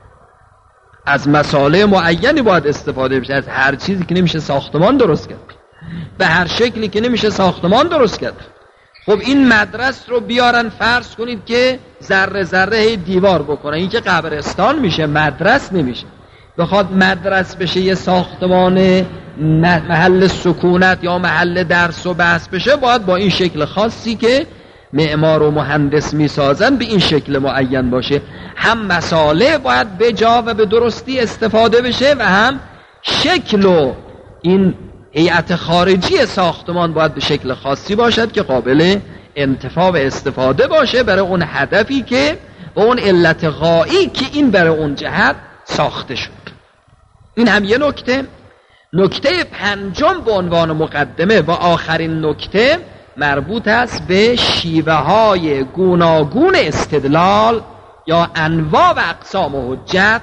از مصالح معینی باید استفاده بشه، از هر چیزی که نمیشه ساختمان درست کرد، به هر شکلی که نمیشه ساختمان درست کرد. خب این مدرسه رو بیارن فرض کنید که ذره ذره دیوار بکنن، این که قبرستان میشه، مدرسه نمیشه. بخواد مدرسه بشه، یه ساختمان محل سکونت یا محل درس و بحث بشه، باید با این شکل خاصی که معمار و مهندس میسازن به این شکل معین باشه. هم مصالح باید به جا و به درستی استفاده بشه، و هم شکل و این هیئت خارجی ساختمان باید به شکل خاصی باشد که قابل انتفاع و استفاده باشه برای اون هدفی که و اون علت غایی که این برای اون جهت ساخته شد. این هم یه نکته. نکته پنجم به عنوان مقدمه و آخرین نکته مربوط است به شیوه های گوناگون استدلال یا انواع و اقسام حجت.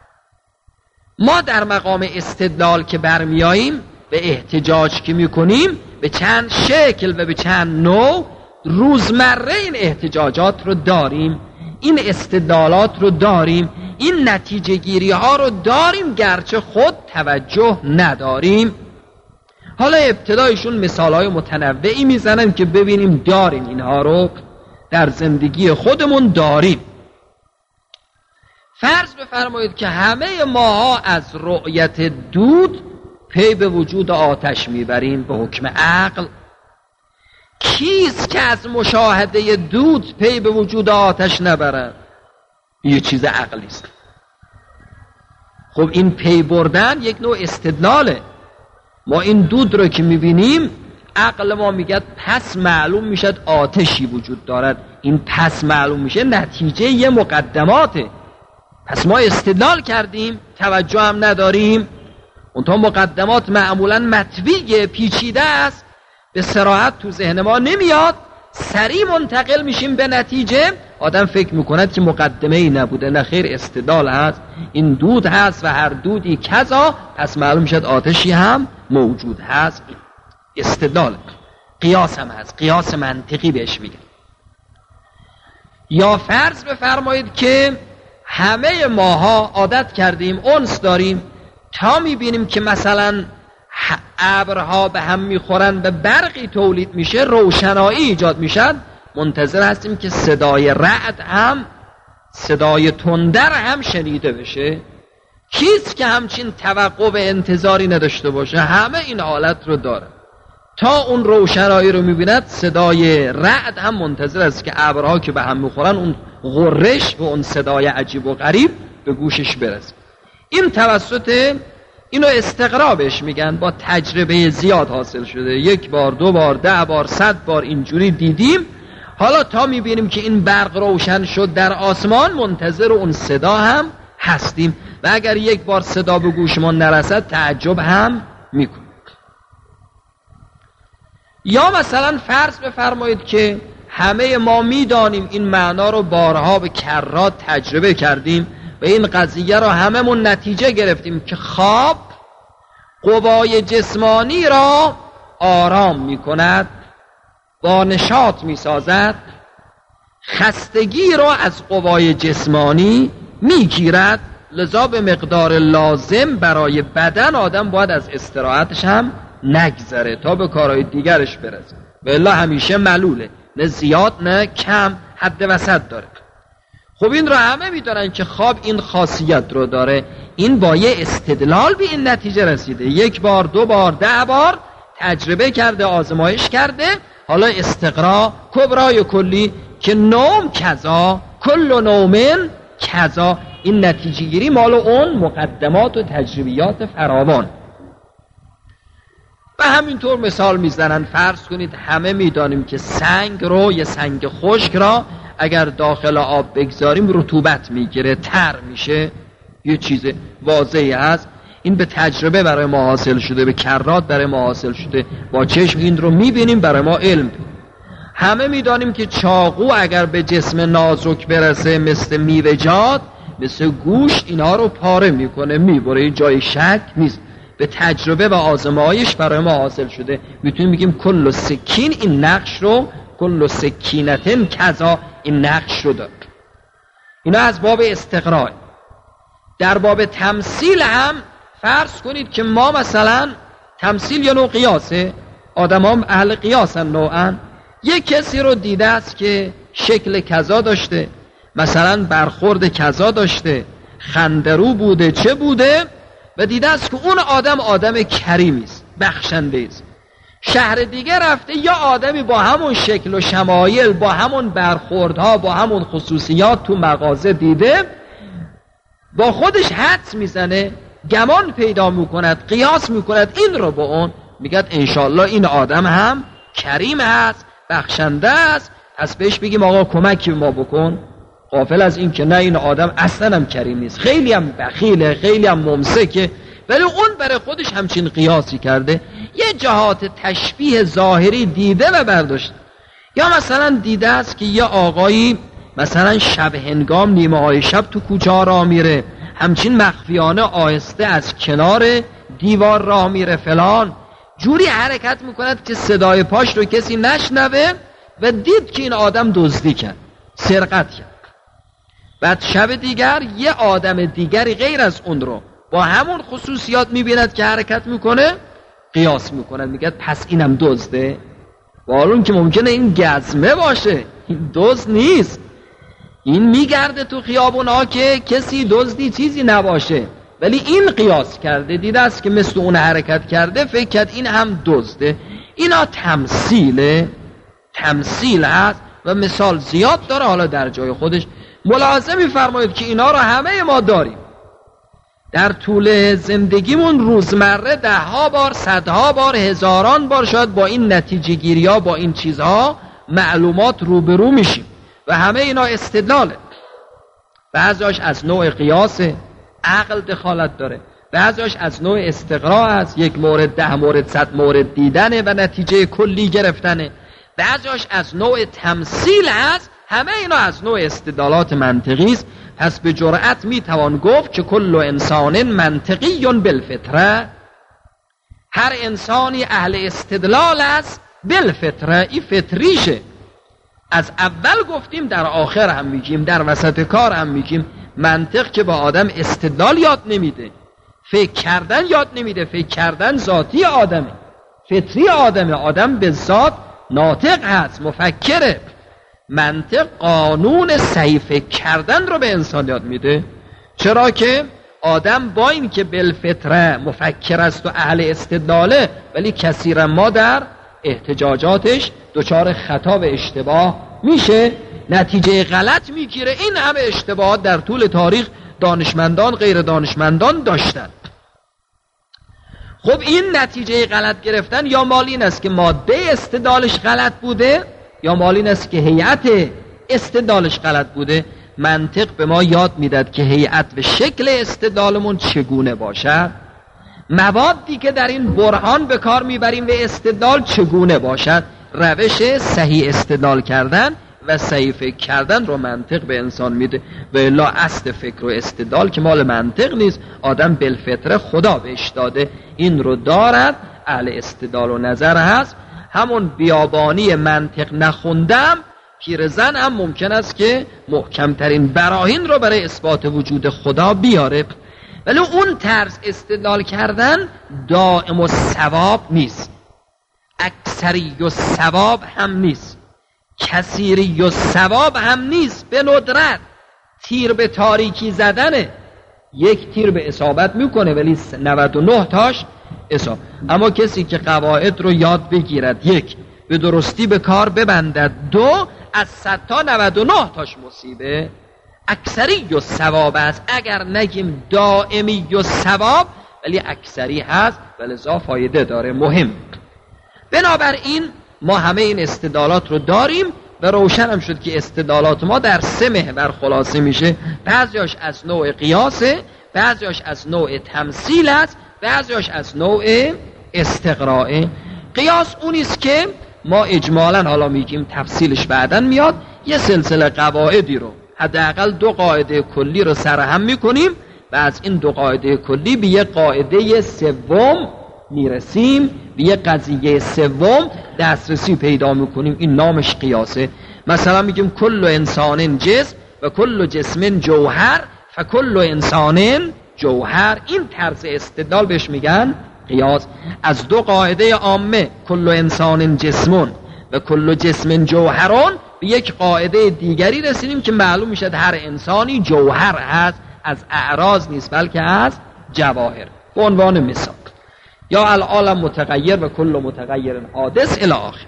ما در مقام استدلال که برمیاییم به احتجاج که میکنیم، به چند شکل و به چند نوع روزمره این احتجاجات رو داریم، این استدلالات رو داریم، این نتیجه گیری ها رو داریم، گرچه خود توجه نداریم. حالا ابتدایشون مثال های متنوعی میزنن که ببینیم داریم اینها رو در زندگی خودمون داریم. فرض بفرمایید که همه ماها از رؤیت دود پی به وجود آتش میبریم به حکم عقل. کیست که از مشاهده دود پی به وجود آتش نبرن؟ یه چیز عقلی است. خب این پی بردن یک نوع استدلاله. ما این دود رو که میبینیم، عقل ما میگه پس معلوم میشد آتشی وجود دارد. این پس معلوم میشه نتیجه یه مقدماته. پس ما استدلال کردیم، توجه هم نداریم. اونتا مقدمات معمولا مطوی پیچیده است، به صراحت تو ذهن ما نمیاد، سریع منتقل میشیم به نتیجه. آدم فکر میکند که مقدمه ای نبوده، نه خیر، استدلال هست، این دود هست و هر دودی کذا، پس معلوم شد آتشی هم موجود هست. استدلال. قیاس هم هست، قیاس منطقی بهش میگن. یا فرض بفرمایید که همه ماها عادت کردیم، انس داریم، تا میبینیم که مثلا ابرها به هم میخورن و برقی تولید میشه، روشنایی ایجاد میشد، منتظر هستیم که صدای رعد هم، صدای تندر هم شنیده بشه. کیست که همچین توقع و انتظاری نداشته باشه؟ همه این حالت رو داره. تا اون روشنایی رو میبیند، صدای رعد هم منتظر است که ابرها که به هم میخورن اون غرش و اون صدای عجیب و غریب به گوشش برسه. این توسط اینو استقرا بهش میگن، با تجربه زیاد حاصل شده، 1 بار 2 بار 10 بار 100 بار اینجوری دیدیم. حالا تا میبینیم که این برق روشن شد در آسمان، منتظر اون صدا هم هستیم و اگر 1 بار صدا به گوشمان نرسد تعجب هم میکنیم. یا مثلا فرض بفرمایید که همه ما میدانیم این معنا رو بارها به کرات تجربه کردیم و این قضیه رو هممون نتیجه گرفتیم که خواب قوای جسمانی را آرام میکند، با نشاط میسازد، خستگی را از قوای جسمانی میگیرد، لذا به مقدار لازم برای بدن آدم باید از استراحتش هم نگذره تا به کارهای دیگرش برسه، والا همیشه ملوله، نه زیاد نه کم، حد وسط داره. خب این رو همه میدونن که خواب این خاصیت رو داره. این با یه استدلال به این نتیجه رسیده، 1 بار 2 بار 10 بار تجربه کرده، آزمایش کرده. حالا استقرا کبرای کلی که نوم کذا کل نومن کذا، این نتیجه گیری مال اون مقدمات و تجربیات فراوان. و همینطور مثال میزنن، فرض کنید همه میدانیم که سنگ رو، یه سنگ خشک را اگر داخل آب بگذاریم رطوبت میگیره، تر میشه، یه چیز واضحی هست. این به تجربه برای ما حاصل شده، به کرات برای ما حاصل شده، با چشم این رو میبینیم، برای ما علم. همه میدانیم که چاقو اگر به جسم نازک برسه مثل میوه‌جات، مثل گوشت، اینا رو پاره میکنه، میبره، جای شک نیست. به تجربه و آزمایش برای ما حاصل شده. میتونیم بگیم کل سکین این نقش رو، کل سکینتن کذا این نقش رو داره. اینا از باب استقراء. در باب تمثیل هم فرض کنید که ما مثلا تمثیل یا نوع قیاسه، آدم هم اهل قیاسن نوعا. یک کسی رو دیده است که شکل کذا داشته، مثلا برخورد کذا داشته، خندرو بوده، چه بوده، و دیده است که اون آدم کریمی است، بخشنده است. شهر دیگه رفته یا آدمی با همون شکل و شمایل، با همون برخوردها، با همون خصوصیات تو مغازه دیده، با خودش حدس میزنه، گمان پیدا میکند، قیاس میکند این رو با اون، میگد انشالله این آدم هم کریم هست، بخشنده است، پس بهش بگیم آقا کمکی ما بکن. غافل از این که نه، این آدم اصلا هم کریم نیست، خیلی هم بخیله، خیلی هم ممسکه، ولی اون برای خودش همچین قیاسی کرده، یه جهات تشبیه ظاهری دیده و برداشته. یا مثلا دیده است که یه آقایی مثلا شب هنگام نیمه های شب تو کوچه راه میره، همچین مخفیانه آهسته از کنار دیوار راه میره، فلان جوری حرکت میکند که صدای پاش رو کسی نشنوه، و دید که این آدم دزدی کرد، سرقت کرد. بعد شب دیگر یه آدم دیگری غیر از اون رو با همون خصوصیات میبیند که حرکت میکنه، قیاس میکند، میگه پس اینم دزده، والون که ممکنه این گزمه باشه، این دزد نیست، این میگرده تو خیابونا که کسی دزدی چیزی نباشه، ولی این قیاس کرده، دیده است که مثل اون حرکت کرده، فکر کرد این هم دزده. اینا تمثیل هست و مثال زیاد داره، حالا در جای خودش. ملاحظه می‌فرمایید که اینا رو همه ما داریم در طول زندگیمون، روزمره 10 بار، 100 بار، 1000 بار شاید با این نتیجه گیری‌ها، با این چیزها معلومات روبرو میشیم و همه اینا استدلاله. بعضیش از نوع قیاس، عقل دخالت داره، بعضیش از نوع استقراء است، 1 مورد 10 مورد 100 مورد دیدنه و نتیجه کلی گرفتنه، بعضیش از نوع تمثیل است، همه اینا از نوع استدلالات منطقی است. پس به جرأت میتوان گفت که کل انسان منطقی بالفطره، هر انسانی اهل استدلال است بالفطره، این فطریشه. از اول گفتیم، در آخر هم میگیم، در وسط کار هم میگیم، منطق که با آدم استدلال یاد نمیده، فکر کردن یاد نمیده، فکر کردن ذاتی آدمه، فطری آدمه، آدم به ذات ناطق هست، مفکره. منطق قانون صحیح فکر کردن رو به انسان یاد میده، چرا که آدم با این که بالفطره مفکر است و اهل استدلاله، ولی کثیرا ما در احتجاجاتش دچار خطا و اشتباه میشه، نتیجه غلط میگیره. این همه اشتباهات در طول تاریخ دانشمندان غیر دانشمندان داشتن. خب این نتیجه غلط گرفتن یا مال این است که ماده استدلالش غلط بوده یا مال این است که هیئت استدلالش غلط بوده. منطق به ما یاد میداد که هیئت و شکل استدلالمون چگونه باشد، موادی که در این برهان به کار میبریم و استدلال چگونه باشد. روش صحیح استدلال کردن و صحیح فکر کردن رو منطق به انسان میده و الا اصل فکر و استدلال که مال منطق نیست، آدم بالفطره خدا بهش داده، این رو دارد، اهل استدلال و نظر هست. همون بیابانی منطق نخوندم پیرزن هم ممکن است که محکمترین براهین رو برای اثبات وجود خدا بیاره، ولی اون طرز استدلال کردن دائم و ثواب نیست، اکثری و ثواب هم نیست، کثیری و ثواب هم نیست. به ندرت تیر به تاریکی زدنه، یک تیر به اصابت میکنه ولی 99 تاش اصابت. اما کسی که قواعد رو یاد بگیرد، یک به درستی به کار ببندد، دو از 100 تا 99 تاش مصیبه، اکثری و ثواب است. اگر نگیم دائمی و ثواب ولی اکثری هست ولذا فایده داره، مهم. بنابراین ما همه این استدلالات رو داریم و روشن هم شد که استدلالات ما در 3 محور خلاصه میشه. بعضیاش از نوع قیاسه، بعضیاش از نوع تمثیل است، بعضیاش از نوع استقراء. قیاس اونیست که ما اجمالاً حالا میگیم، تفصیلش بعداً میاد، یه سلسله قواعدی رو حداقل 2 قاعده کلی رو سرهم میکنیم و از این 2 قاعده کلی به یه قاعده سوم میرسیم، به یه قضیه سوم دسترسی پیدا میکنیم، این نامش قیاسه. مثلا میگیم کل انسان جسم و کل جسم جوهر فکل انسان جوهر، این طرز استدلال بهش میگن قیاس. از 2 قاعده عامه کل انسان جسمون و کل جسم جوهرون به یک قاعده دیگری رسیدیم که معلوم میشد هر انسانی جوهر هست، از اعراض نیست بلکه از جواهر. به عنوان مثال یا العالم متغیر و کل متغیر حادث الی آخر.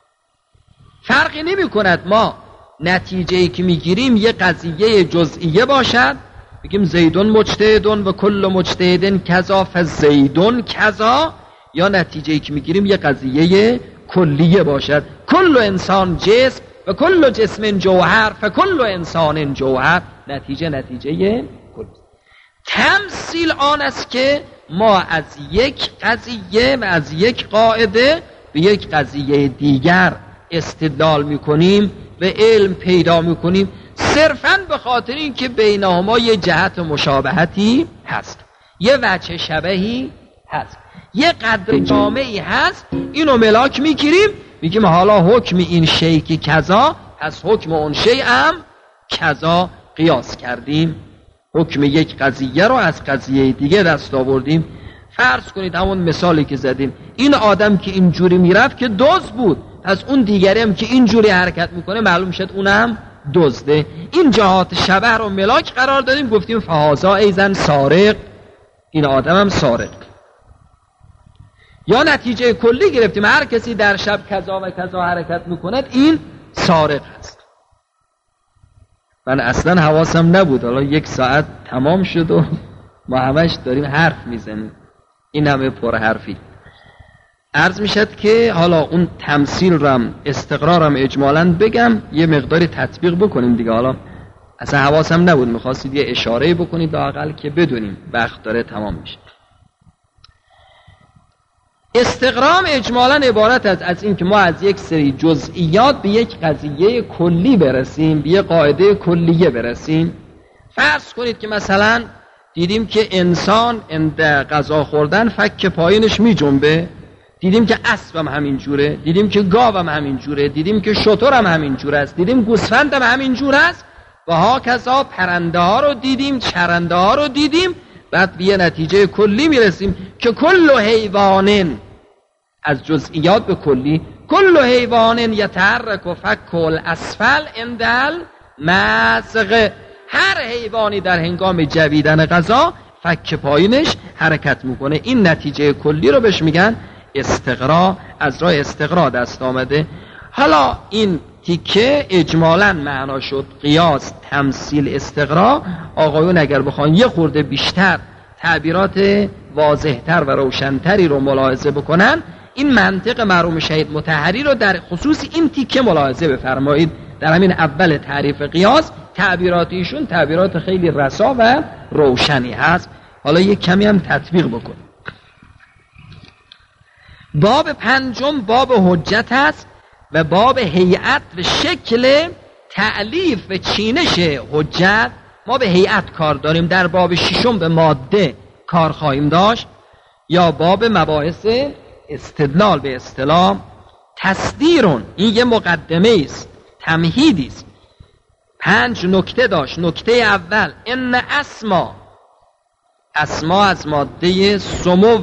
فرقی نمی کند ما نتیجه‌ای که میگیریم یه قضیه جزئیه باشد، بگیم زیدون مجتهدون و کل مجتهدن کذا فزیدون کذا، یا نتیجه‌ای که میگیریم یه قضیه کلیه باشد، کل انسان جسم و کل جسم جوهر فکل انسان جوهر، نتیجه کلی. تمثیل آن است که ما از یک قضیه و از یک قاعده به یک قضیه دیگر استدلال میکنیم و علم پیدا میکنیم، صرفاً به خاطر این که بینهما یه جهت مشابهتی هست، یه وجه شبهی هست، یه قدر جامعی هست. اینو ملاک میگیریم، میگیم حالا حکم این شیء که کذا، پس حکم اون شیء هم کذا، قیاس کردیم، حکم یک قضیه رو از قضیه دیگه دست آوردیم. فرض کنید همون مثالی که زدیم، این آدم که اینجوری میرفت که دزد بود، پس اون دیگری هم که اینجوری حرکت میکنه معلوم شد اونم دزده. این جهات شبه رو ملاک قرار دادیم، گفتیم فهذا ایزن سارق، این آدم هم سارق. یا نتیجه کلی گرفتیم، هر کسی در شب کذا و کذا حرکت میکند این سارق است. من اصلا حواسم نبود، حالا 1 ساعت تمام شد و ما همش داریم حرف میزنیم، این همه پر حرفی. عرض میشد که حالا اون تمثیل رو هم استقرارم اجمالاً بگم، یه مقداری تطبیق بکنیم دیگه. حالا اصلا حواسم نبود، میخواستید یه اشاره بکنید لااقل که بدونیم، وقت داره تمام میشه. استقرام اجمالاً عبارت از این که ما از یک سری جزئیات به یک قضیه کلی برسیم، به یک قاعده کلیه برسیم. فرض کنید که مثلا دیدیم که انسان عند غذا خوردن فک پایینش می جنبه، دیدیم که اسب هم همین جوره، دیدیم که گاو هم همین جوره، دیدیم که شتر هم همین جوره است، دیدیم گوسفند هم همین جوره است و ها کذا پرنده ها رو دیدیم، چرنده ها رو دیدیم. بعد به یه نتیجه کلی میرسیم که کل حیوان، از جزئیات به کلی، کل حیوان یتحرک و فک الاسفل عند المضغ، هر حیوانی در هنگام جویدن غذا فک پایینش حرکت میکنه. این نتیجه کلی رو بهش میگن استقرا، از راه استقرا دست آمده. حالا این تیکه اجمالاً معنا شد قیاس، تمثیل، استقرا. آقایون اگر بخوان یه خورده بیشتر تعبیرات واضحتر و روشنتری رو ملاحظه بکنن، این منطق مرحوم شهید مطهری رو در خصوص این تیکه ملاحظه بفرمایید. در همین اول تعریف قیاس تعبیرات ایشون تعبیرات خیلی رسا و روشنی هست. حالا یک کمی هم تطبیق بکنیم. باب پنجم باب حجت است و باب هیئت و شکل تألیف و چینش حجت. ما به هیئت کار داریم، در باب ششم به ماده کار خواهیم داشت. یا باب مباحث استدلال به اصطلاح تصدیرون، این یه مقدمه است، تمهیدی است. 5 نکته داشت. نکته اول ان اسما از ماده سمو،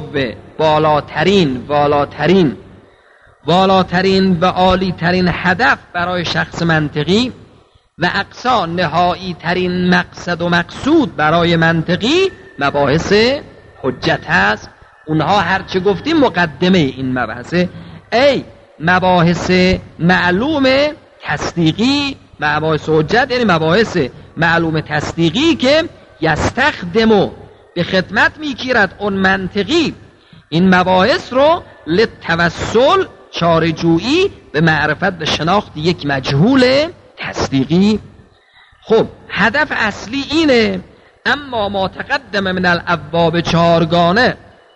بالاترین و عالی ترین هدف برای شخص منطقی و اقصا نهایی ترین مقصد و مقصود برای منطقی مباحث حجت هست. اونها هرچه گفتیم مقدمه این مبحثه. ای مباحث معلوم تصدیقی، مباحث حجت یعنی مباحث معلوم تصدیقی که یستخدمو به خدمت میگیرد اون منطقی این مباحث رو للتوسل چاره‌جویی به معرفت و شناخت یک مجهول تصدیقی. خب هدف اصلی اینه. اما ما تقدم من الابواب 4گانه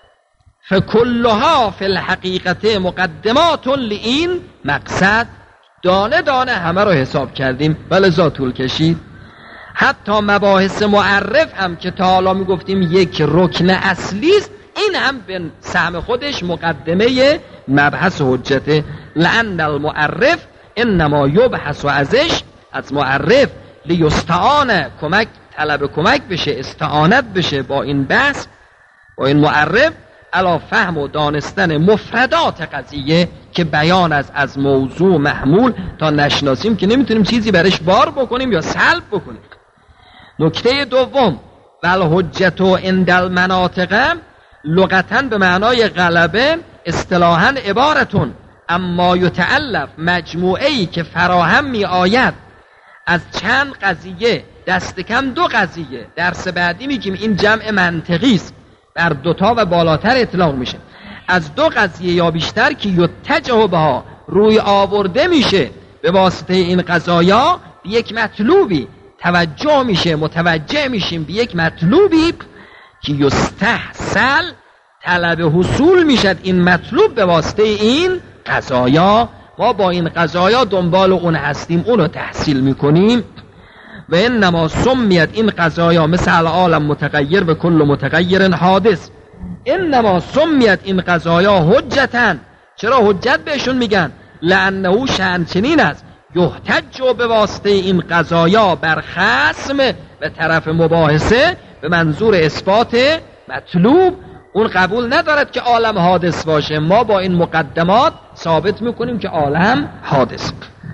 فکلها فی الحقیقت مقدمات لین مقصد. دانه دانه همه رو حساب کردیم ولذا طول کشید. حتی مباحث معرف هم که تا حالا میگفتیم یک رکن اصلی است، این هم به سهم خودش مقدمه مبحث حجته. لأن المعرف انما یبحث ازش، از معرف لیستعان، کمک طلب کمک بشه، استعانت بشه با این بحث، با این معرف علا فهم و دانستن مفردات قضیه که بیان از موضوع محمول تا نشناسیم که نمیتونیم چیزی برش بار بکنیم یا سلب بکنیم. نکته دوم والحجت عند المناطق لغتاً به معنای غلبه، اصطلاحاً عبارتون اما یتألف مجموعه‌ای که فراهم می آید از چند قضیه، دست کم 2 قضیه. درس بعدی میگیم این جمع منطقی است، بر 2 تا و بالاتر اطلاق میشه. از 2 قضیه یا بیشتر که یتجه بها روی آورده میشه به واسطه این قضایا به یک مطلوبی توجه میشه، متوجه میشیم به یک مطلوبی که یستحصل طلب حصول میشد این مطلوب به واسطه این قضایا. ما با این قضایا دنبال اون هستیم، اونو تحصیل میکنیم. و انما سمیت این قضایا مثل العالم متغیر و کل متغیر حادث. انما سمیت این قضایا حجتن. چرا حجت بهشون میگن؟ لانه شأن چنین است یحتج به واسطه این قضایا بر خصم به طرف مباحثه به منظور اثبات مطلوب. اون قبول ندارد که عالم حادث باشه، ما با این مقدمات ثابت میکنیم که عالم حادث.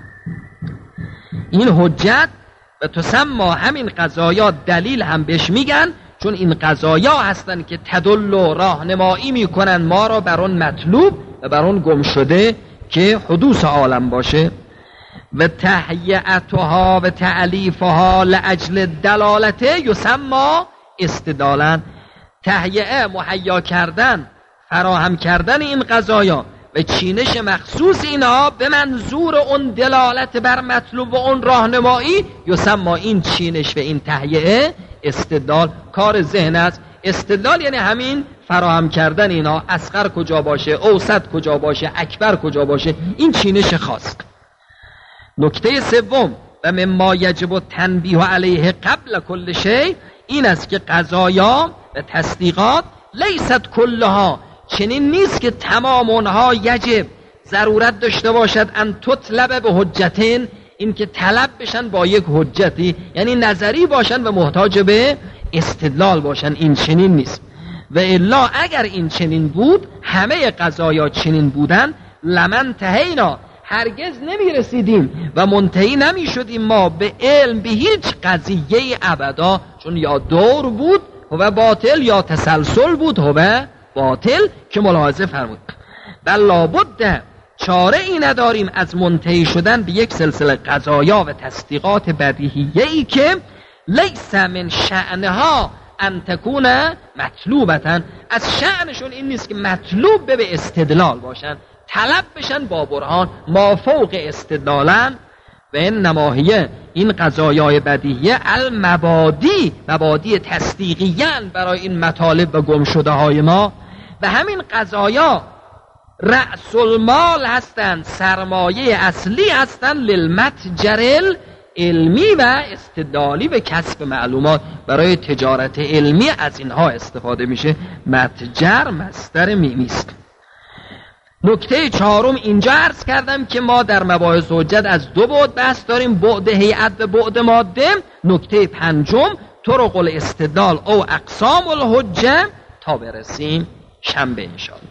این حجت و تسمى همین قضایا دلیل هم بهش میگن، چون این قضایا هستن که تدل و راهنمایی میکنن ما را بر اون مطلوب و بر اون گم شده که حدوث عالم باشه. و تهیئتها و تعلیفها لاجل دلالته یسمى استدلالا. تهیئه مهیا کردن، فراهم کردن این قضایا و چینش مخصوص اینها به منظور اون دلالت بر مطلوب و اون راهنمایی یسمى این چینش و این تهیئه استدلال. کار ذهن است. استدلال یعنی همین فراهم کردن اینا، اصغر کجا باشه، اوسط کجا باشه، اکبر کجا باشه، این چینش خاص. نکته سوم و مما یجب تنبیه علیه قبل کل شیء این است که قضایا و تصدیقات لیست کلها، چنین نیست که تمام اونها یجب ضرورت داشته باشد ان تطلب به حجتین، این که طلب بشن با یک حجتی، یعنی نظری باشن و محتاج به استدلال باشن. این چنین نیست. و الا اگر این چنین بود، همه قضایا چنین بودن، لمن تهینا هرگز نمی رسیدیم و منتهی نمی شدیم ما به علم به هیچ قضیه ابدا، چون یا دور بود و باطل یا تسلسل بود و باطل که ملاحظه فرمود. بل لابد چاره ای نداریم از منتهی شدن به یک سلسله قضایا و تصدیقات بدیهیه‌ای که لیس من شأنها ان تکون مطلوبتن، از شأنشون این نیست که مطلوب به استدلال باشن، طلب بشن با برهان، ما فوق استدلالن. و این نماهیه، این قضایای بدیهیه مبادی تصدیقیان برای این مطالب و گمشده های ما، و همین قضایا رأس المال هستند، سرمایه اصلی هستند للمتجر علمی و استدلالی و کسب معلومات. برای تجارت علمی از اینها استفاده میشه. متجر مصدر میمی است. نکته چهارم اینجا عرض کردم که ما در مباحث حجت از دو بعد بحث داریم، بعد هیئت و بعد ماده. نکته پنجم طرق الاستدلال او اقسام الحجه تا برسیم شنبه انشاءالله.